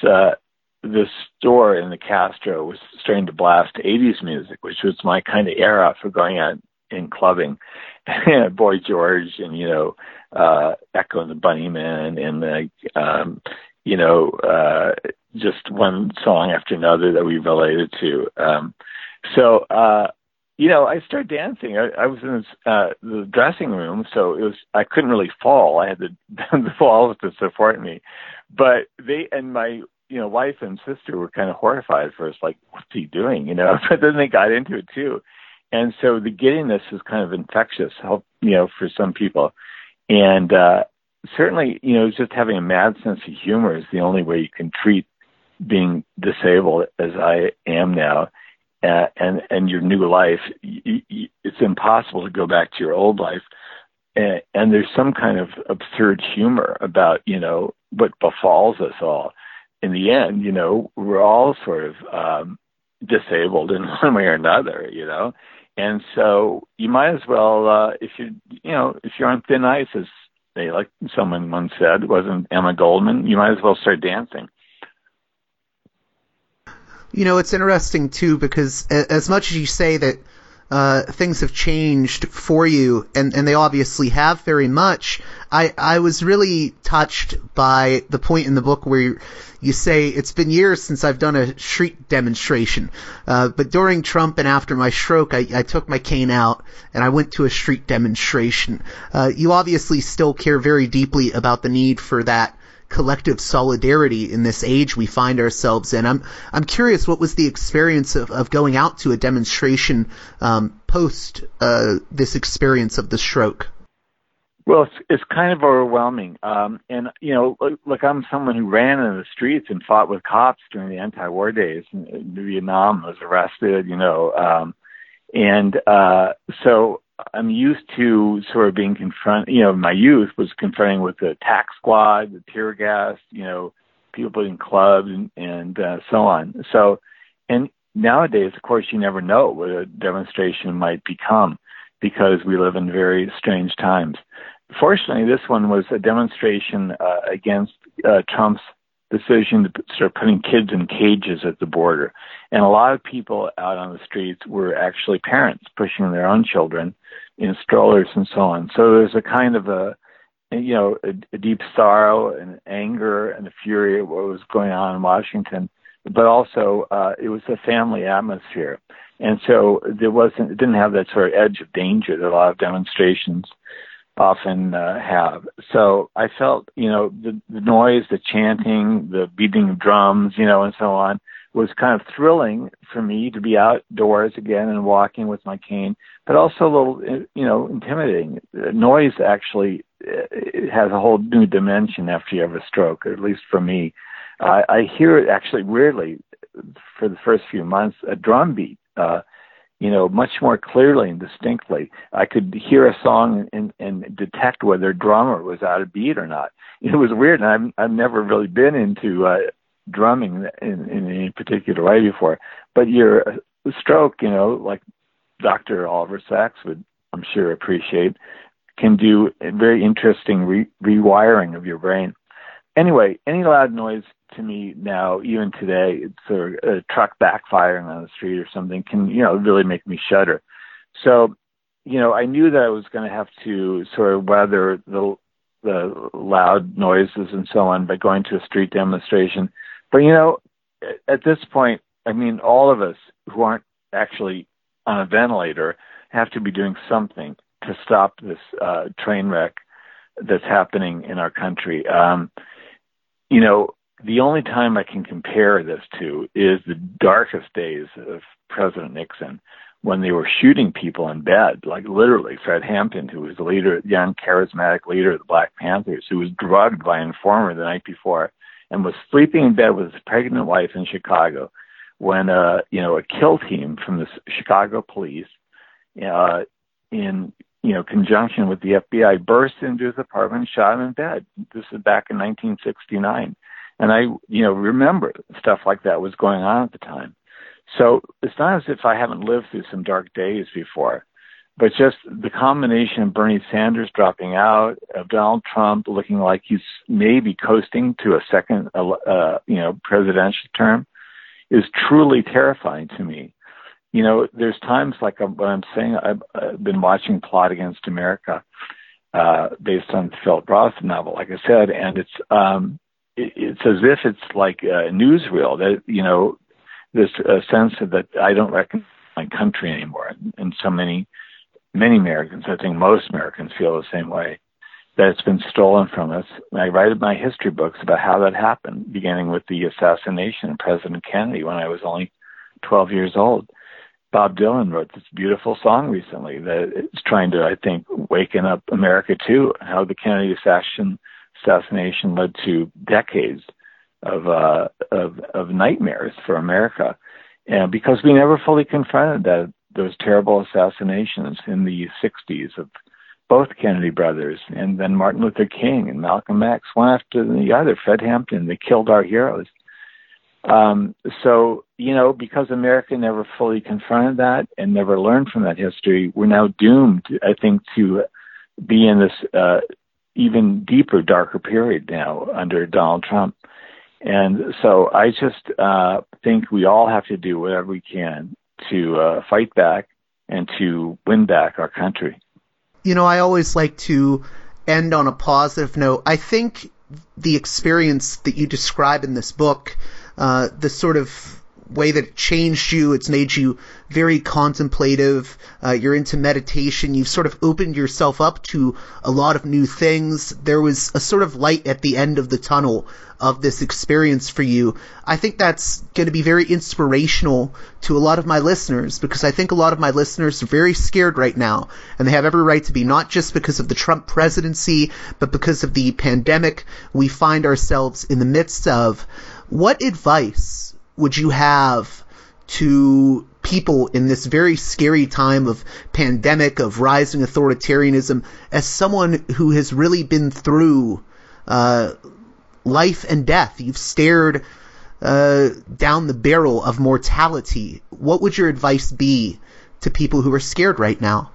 store in the Castro was starting to blast 80s music, which was my kind of era for going out in clubbing. Boy George and, Echo and the Bunnymen and, just one song after another that we related to. I started dancing. I was in the dressing room, so I couldn't really fall. I had the walls to support me. But my wife and sister were kind of horrified at first, like, what's he doing, but then they got into it too. And so the giddiness is kind of infectious, for some people. And certainly, just having a mad sense of humor is the only way you can treat being disabled as I am now, and your new life. It's impossible to go back to your old life. And there's some kind of absurd humor about, what befalls us all. In the end, we're all sort of disabled in one way or another, And so you might as well, if you're on thin ice, as like someone once said, wasn't Emma Goldman, you might as well start dancing. It's interesting, too, because as much as you say that things have changed for you, and they obviously have very much, I was really touched by the point in the book where you say, it's been years since I've done a street demonstration, but during Trump and after my stroke, I took my cane out and I went to a street demonstration. You obviously still care very deeply about the need for that collective solidarity in this age we find ourselves in. I'm curious, what was the experience of going out to a demonstration post this experience of the stroke? Well, it's kind of overwhelming. And, look, I'm someone who ran in the streets and fought with cops during the anti-war days in Vietnam, was arrested, so I'm used to sort of being confronted, my youth was confronting with the tax squad, the tear gas, people putting clubs and so on. So, and nowadays, of course, you never know what a demonstration might become because we live in very strange times. Fortunately, this one was a demonstration against Trump's decision to start putting kids in cages at the border. And a lot of people out on the streets were actually parents pushing their own children in strollers and so on. So there's a kind of a deep sorrow and anger and a fury at what was going on in Washington, but also it was a family atmosphere. And so it didn't have that sort of edge of danger that a lot of demonstrations often have. So I felt, the noise, the chanting, the beating of drums, and so on, was kind of thrilling for me to be outdoors again and walking with my cane, but also a little, intimidating. Noise actually it has a whole new dimension after you have a stroke, or at least for me. I hear it actually weirdly for the first few months, a drum beat, much more clearly and distinctly. I could hear a song and detect whether a drummer was out of beat or not. It was weird, and I've never really been into drumming in any particular way before. But your stroke, like Dr. Oliver Sacks would, I'm sure, appreciate, can do a very interesting rewiring of your brain. Anyway, any loud noise to me now, even today, it's sort of a truck backfiring on the street or something can, really make me shudder. So, I knew that I was going to have to sort of weather the loud noises and so on by going to a street demonstration. But, at this point, all of us who aren't actually on a ventilator have to be doing something to stop this train wreck that's happening in our country. The only time I can compare this to is the darkest days of President Nixon, when they were shooting people in bed, like literally Fred Hampton, who was the leader, young charismatic leader of the Black Panthers, who was drugged by an informer the night before and was sleeping in bed with his pregnant wife in Chicago when, a kill team from the Chicago police, in conjunction with the FBI, burst into his apartment and shot him in bed. This is back in 1969. And I, remember stuff like that was going on at the time. So it's not as if I haven't lived through some dark days before, but just the combination of Bernie Sanders dropping out, of Donald Trump looking like he's maybe coasting to a second, presidential term, is truly terrifying to me. There's times like what I'm saying, I've been watching Plot Against America, based on the Philip Roth novel, like I said, and it's as if it's like a newsreel that, there's a sense that I don't recognize my country anymore. And so many Americans, I think most Americans feel the same way, that's been stolen from us. I write in my history books about how that happened, beginning with the assassination of President Kennedy when I was only 12 years old. Bob Dylan wrote this beautiful song recently that is trying to, I think, waken up America too, how the Kennedy assassination led to decades of nightmares for America. And because we never fully confronted those terrible assassinations in the 60s of both Kennedy brothers, and then Martin Luther King and Malcolm X, one after the other, Fred Hampton, they killed our heroes. So, because America never fully confronted that and never learned from that history, we're now doomed, I think, to be in this even deeper, darker period now under Donald Trump. And so I just think we all have to do whatever we can to fight back and to win back our country. I always like to end on a positive note. I think the experience that you describe in this book, the sort of way that it changed you, it's made you very contemplative, you're into meditation, you've sort of opened yourself up to a lot of new things. There was a sort of light at the end of the tunnel of this experience for you. I think that's going to be very inspirational to a lot of my listeners, because I think a lot of my listeners are very scared right now, and they have every right to be, not just because of the Trump presidency, but because of the pandemic we find ourselves in the midst of. What advice would you have to people in this very scary time of pandemic, of rising authoritarianism, as someone who has really been through life and death? You've stared down the barrel of mortality. What would your advice be to people who are scared right now?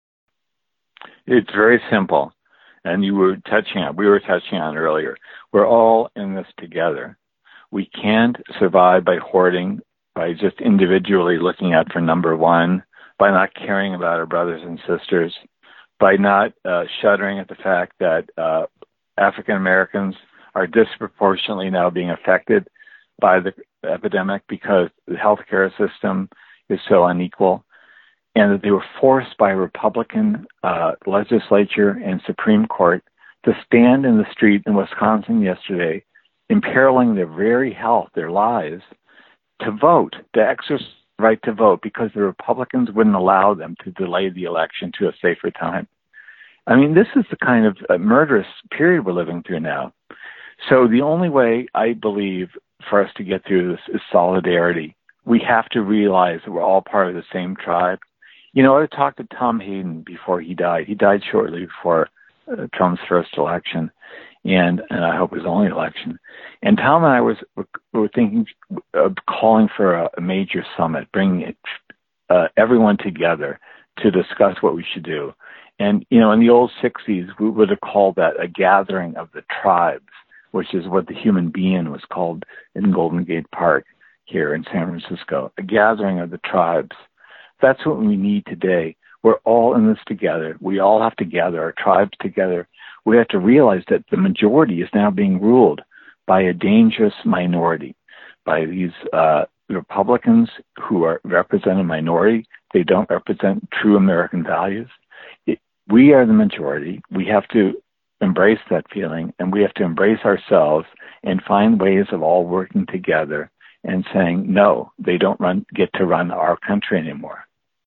It's very simple, and we were touching on it earlier. We're all in this together. We can't survive by hoarding, by just individually looking out for number one, by not caring about our brothers and sisters, by not shuddering at the fact that African Americans are disproportionately now being affected by the epidemic because the healthcare system is so unequal, and that they were forced by a Republican legislature and Supreme Court to stand in the street in Wisconsin yesterday, imperiling their very health, their lives, to vote, to exercise the right to vote, because the Republicans wouldn't allow them to delay the election to a safer time. I mean, this is the kind of murderous period we're living through now. So the only way, I believe, for us to get through this is solidarity. We have to realize that we're all part of the same tribe. I talked to Tom Hayden before he died. He died shortly before Trump's first election, and I hope his only election. And Tom and I were thinking of calling for a major summit, bringing everyone together to discuss what we should do. And, in the old 60s, we would have called that a gathering of the tribes, which is what the human being was called in Golden Gate Park here in San Francisco, a gathering of the tribes. That's what we need today. We're all in this together. We all have to gather our tribes together. We have to realize that the majority is now being ruled by a dangerous minority, by these Republicans who represent a minority. They don't represent true American values. We are the majority. We have to embrace that feeling, and we have to embrace ourselves and find ways of all working together and saying, no, they don't get to run our country anymore.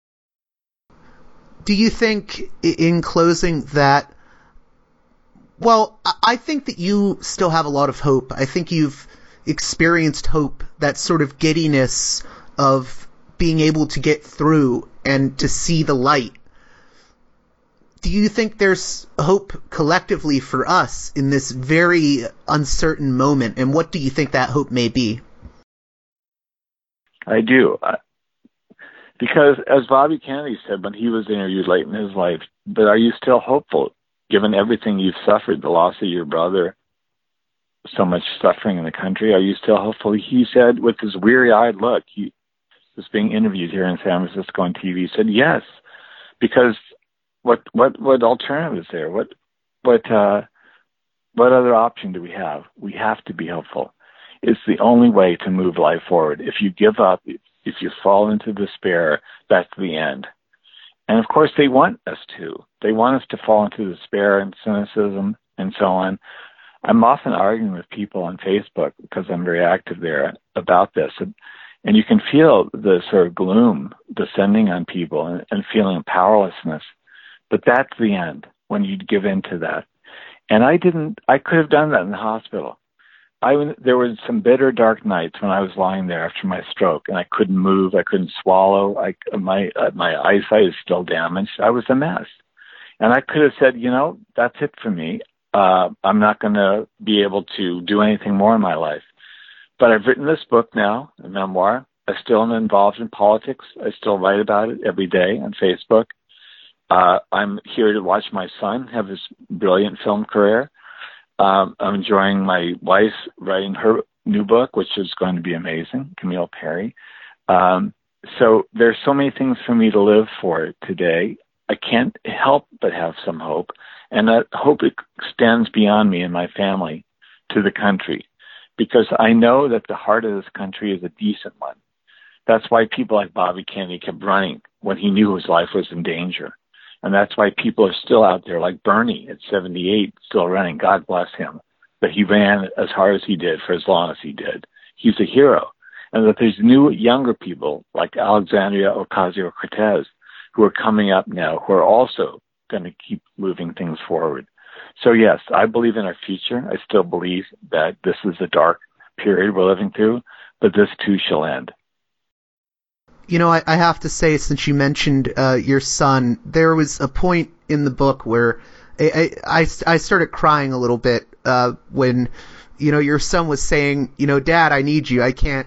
Do you think, in closing, that, well, I think that you still have a lot of hope. I think you've experienced hope, that sort of giddiness of being able to get through and to see the light. Do you think there's hope collectively for us in this very uncertain moment? And what do you think that hope may be? I do. Because as Bobby Kennedy said when he was interviewed late in his life, but are you still hopeful, given everything you've suffered, the loss of your brother, so much suffering in the country? Are you still hopeful? He said with his weary-eyed look, he was being interviewed here in San Francisco on TV, he said, yes, because what alternative is there? What other option do we have? We have to be hopeful. It's the only way to move life forward. If you give up, if you fall into despair, that's the end. And of course, they want us to. They want us to fall into despair and cynicism and so on. I'm often arguing with people on Facebook because I'm very active there about this. And you can feel the sort of gloom descending on people and feeling of powerlessness. But that's the end, when you give in to that. And I could have done that in the hospital. There were some bitter, dark nights when I was lying there after my stroke, and I couldn't move, I couldn't swallow, my eyesight is still damaged. I was a mess. And I could have said, that's it for me. I'm not going to be able to do anything more in my life. But I've written this book now, a memoir. I still am involved in politics. I still write about it every day on Facebook. I'm here to watch my son have his brilliant film career. I'm enjoying my wife writing her new book, which is going to be amazing, Camille Perry. So there's so many things for me to live for today. I can't help but have some hope, and that hope extends beyond me and my family to the country, because I know that the heart of this country is a decent one. That's why people like Bobby Kennedy kept running when he knew his life was in danger. And that's why people are still out there, like Bernie at 78, still running. God bless him. But he ran as hard as he did for as long as he did. He's a hero. And that there's new, younger people like Alexandria Ocasio-Cortez who are coming up now, who are also going to keep moving things forward. So yes, I believe in our future. I still believe that this is a dark period we're living through, but this too shall end. I have to say, since you mentioned your son, there was a point in the book where I started crying a little bit when, your son was saying, Dad, I need you. I can't,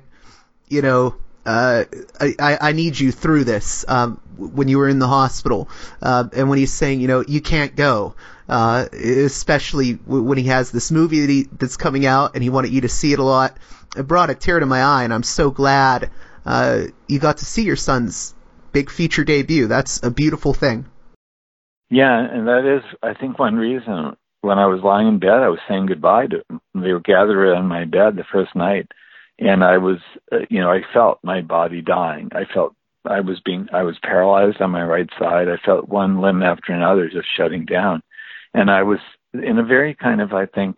I need you through this, when you were in the hospital. And when he's saying, you can't go, especially when he has this movie that's coming out and he wanted you to see it a lot. It brought a tear to my eye, and I'm so glad you got to see your son's big feature debut. That's a beautiful thing. Yeah, and that is, I think, one reason. When I was lying in bed, I was saying goodbye to them. They were gathered on my bed the first night, and I was, I felt my body dying. I felt I was paralyzed on my right side. I felt one limb after another just shutting down. And I was in a very kind of, I think,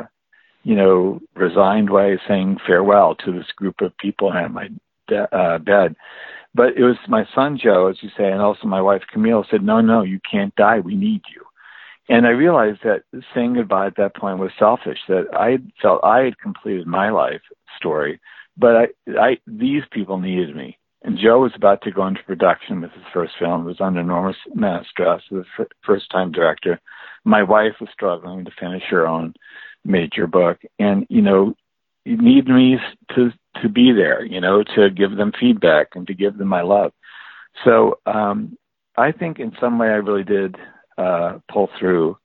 resigned way saying farewell to this group of people at my bed. But it was my son, Joe, as you say, and also my wife, Camille, said, no, you can't die. We need you. And I realized that saying goodbye at that point was selfish, that I felt I had completed my life story, but these people needed me. And Joe was about to go into production with his first film. It was under enormous amount of stress. He was a first-time director. My wife was struggling to finish her own major book. And, you need me to be there, to give them feedback and to give them my love. So I think in some way I really did pull through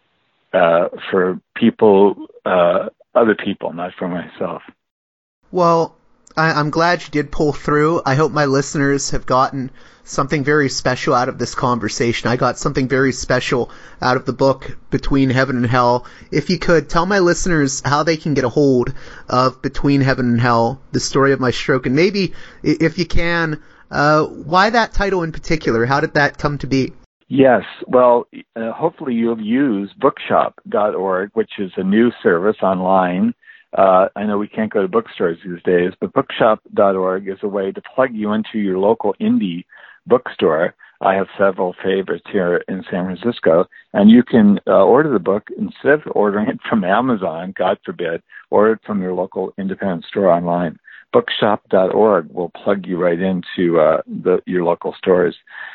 for people, other people, not for myself. Well, I'm glad you did pull through. I hope my listeners have gotten something very special out of this conversation. I got something very special out of the book Between Heaven and Hell. If you could, tell my listeners how they can get a hold of Between Heaven and Hell, the story of my stroke, and maybe, if you can, why that title in particular? How did that come to be? Yes. Well, hopefully you'll use bookshop.org, which is a new service online. I know we can't go to bookstores these days, but bookshop.org is a way to plug you into your local indie bookstore. I have several favorites here in San Francisco, and you can order the book instead of ordering it from Amazon, God forbid, order it from your local independent store online. Bookshop.org will plug you right into your local stores.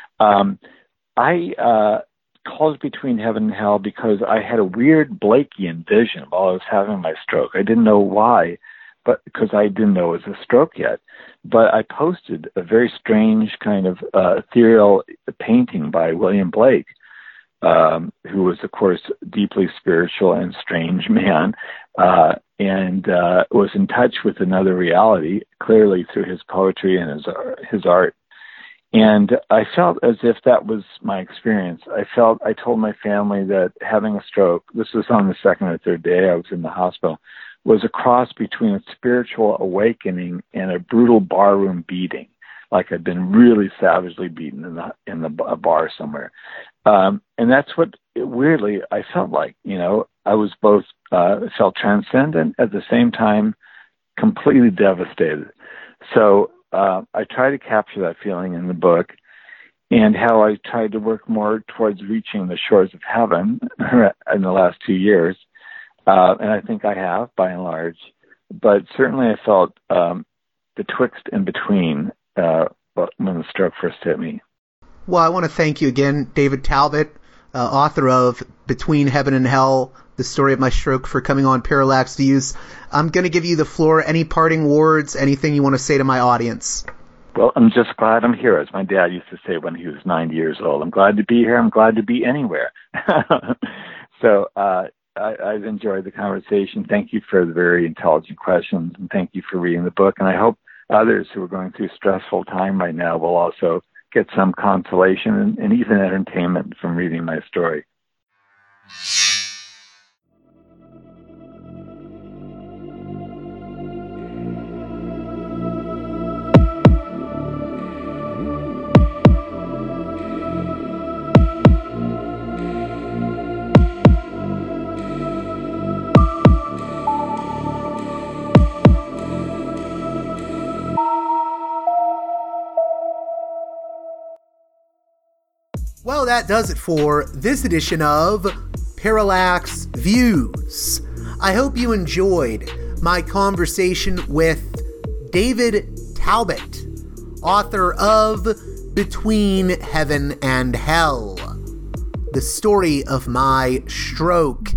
I called Between Heaven and Hell because I had a weird Blakean vision while I was having my stroke. I didn't know why, but because I didn't know it was a stroke yet. But I posted a very strange kind of ethereal painting by William Blake, who was, of course, deeply spiritual and strange man, and was in touch with another reality, clearly through his poetry and his art. And I felt as if that was my experience. I told my family that having a stroke, this was on the second or third day I was in the hospital, was a cross between a spiritual awakening and a brutal barroom beating. like I'd been really savagely beaten in a bar somewhere. And that's what, weirdly, I felt like. I was both, felt transcendent, at the same time, completely devastated. So I try to capture that feeling in the book, and how I tried to work more towards reaching the shores of heaven in the last 2 years. And I think I have, by and large. But certainly I felt betwixt and between when the stroke first hit me. Well, I want to thank you again, David Talbot, author of Between Heaven and Hell, The Story of My Stroke, for coming on Parallax Views. I'm going to give you the floor. Any parting words, anything you want to say to my audience? Well, I'm just glad I'm here, as my dad used to say when he was 90 years old. I'm glad to be here. I'm glad to be anywhere. So I've enjoyed the conversation. Thank you for the very intelligent questions, and thank you for reading the book. And I hope others who are going through a stressful time right now will also get some consolation and even entertainment from reading my story. Well, that does it for this edition of Parallax Views. I hope you enjoyed my conversation with David Talbot, author of Between Heaven and Hell, The Story of My Stroke.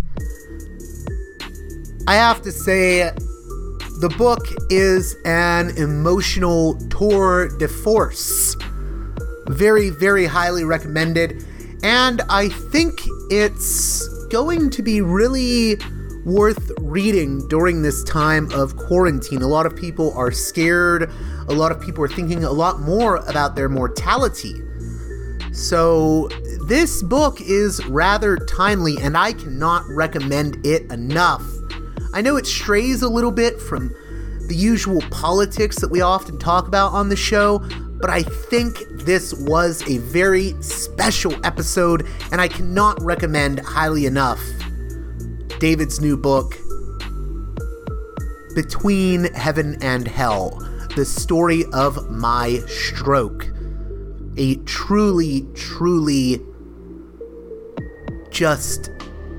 I have to say, the book is an emotional tour de force. Very, very highly recommended, and I think it's going to be really worth reading during this time of quarantine. A lot of people are scared. A lot of people are thinking a lot more about their mortality. So this book is rather timely, and I cannot recommend it enough. I know it strays a little bit from the usual politics that we often talk about on the show, but I think this was a very special episode, and I cannot recommend highly enough David's new book, Between Heaven and Hell, The Story of My Stroke. A truly, truly just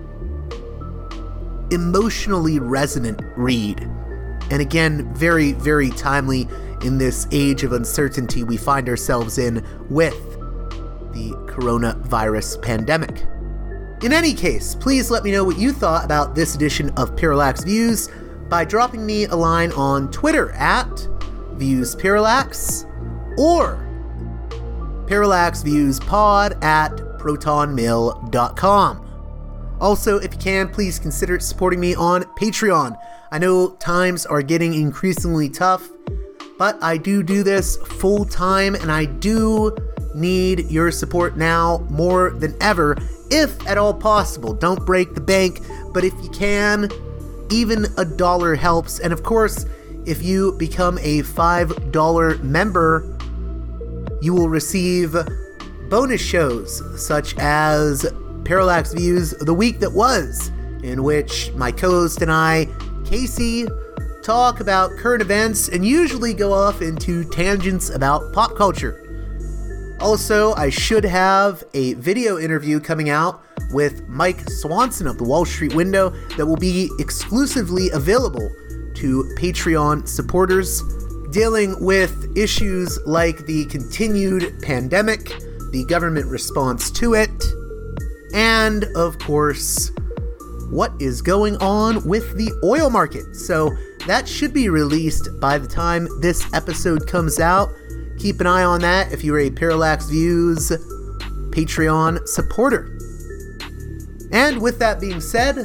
emotionally resonant read. And again, very, very timely in this age of uncertainty we find ourselves in with the coronavirus pandemic. In any case, please let me know what you thought about this edition of Parallax Views by dropping me a line on Twitter at ViewsParallax or ParallaxViewsPod at ProtonMail.com. Also, if you can, please consider supporting me on Patreon. I know times are getting increasingly tough, but I do this full time, and I do need your support now more than ever, if at all possible. Don't break the bank, but if you can, even $1 helps. And of course, if you become a $5 member, you will receive bonus shows such as Parallax Views The Week That Was, in which my co-host and I, Casey, talk about current events and usually go off into tangents about pop culture. Also, I should have a video interview coming out with Mike Swanson of the Wall Street Window that will be exclusively available to Patreon supporters, dealing with issues like the continued pandemic, the government response to it, and, of course, what is going on with the oil market. So that should be released by the time this episode comes out. Keep an eye on that if you're a Parallax Views Patreon supporter. And with that being said,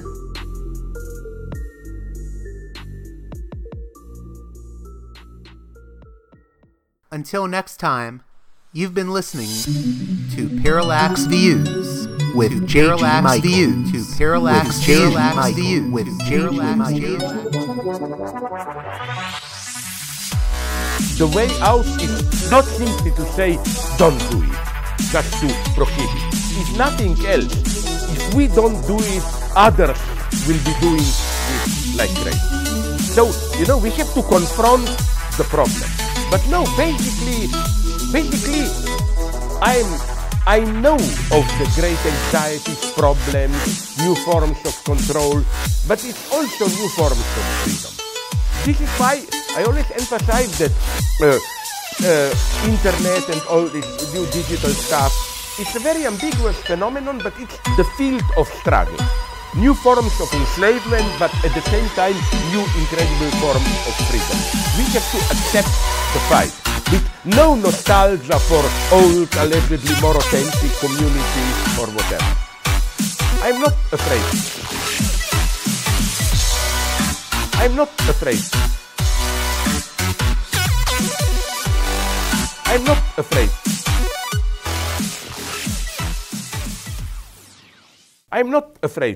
until next time, you've been listening to Parallax Views with Parallax Views to Parallax Views with Parallax Views. The way out is not simply to say, don't do it, just to prohibit. If nothing else, if we don't do it, others will be doing it like crazy. So, we have to confront the problem. But no, basically, I know of the great anxieties, problems, new forms of control, but it's also new forms of freedom. This is why I always emphasize that internet and all this new digital stuff, it's a very ambiguous phenomenon, but it's the field of struggle. New forms of enslavement, but at the same time, new incredible forms of freedom. We have to accept the fight with no nostalgia for old, allegedly more authentic communities or whatever. I'm not afraid. I'm not afraid. I'm not afraid. I'm not afraid.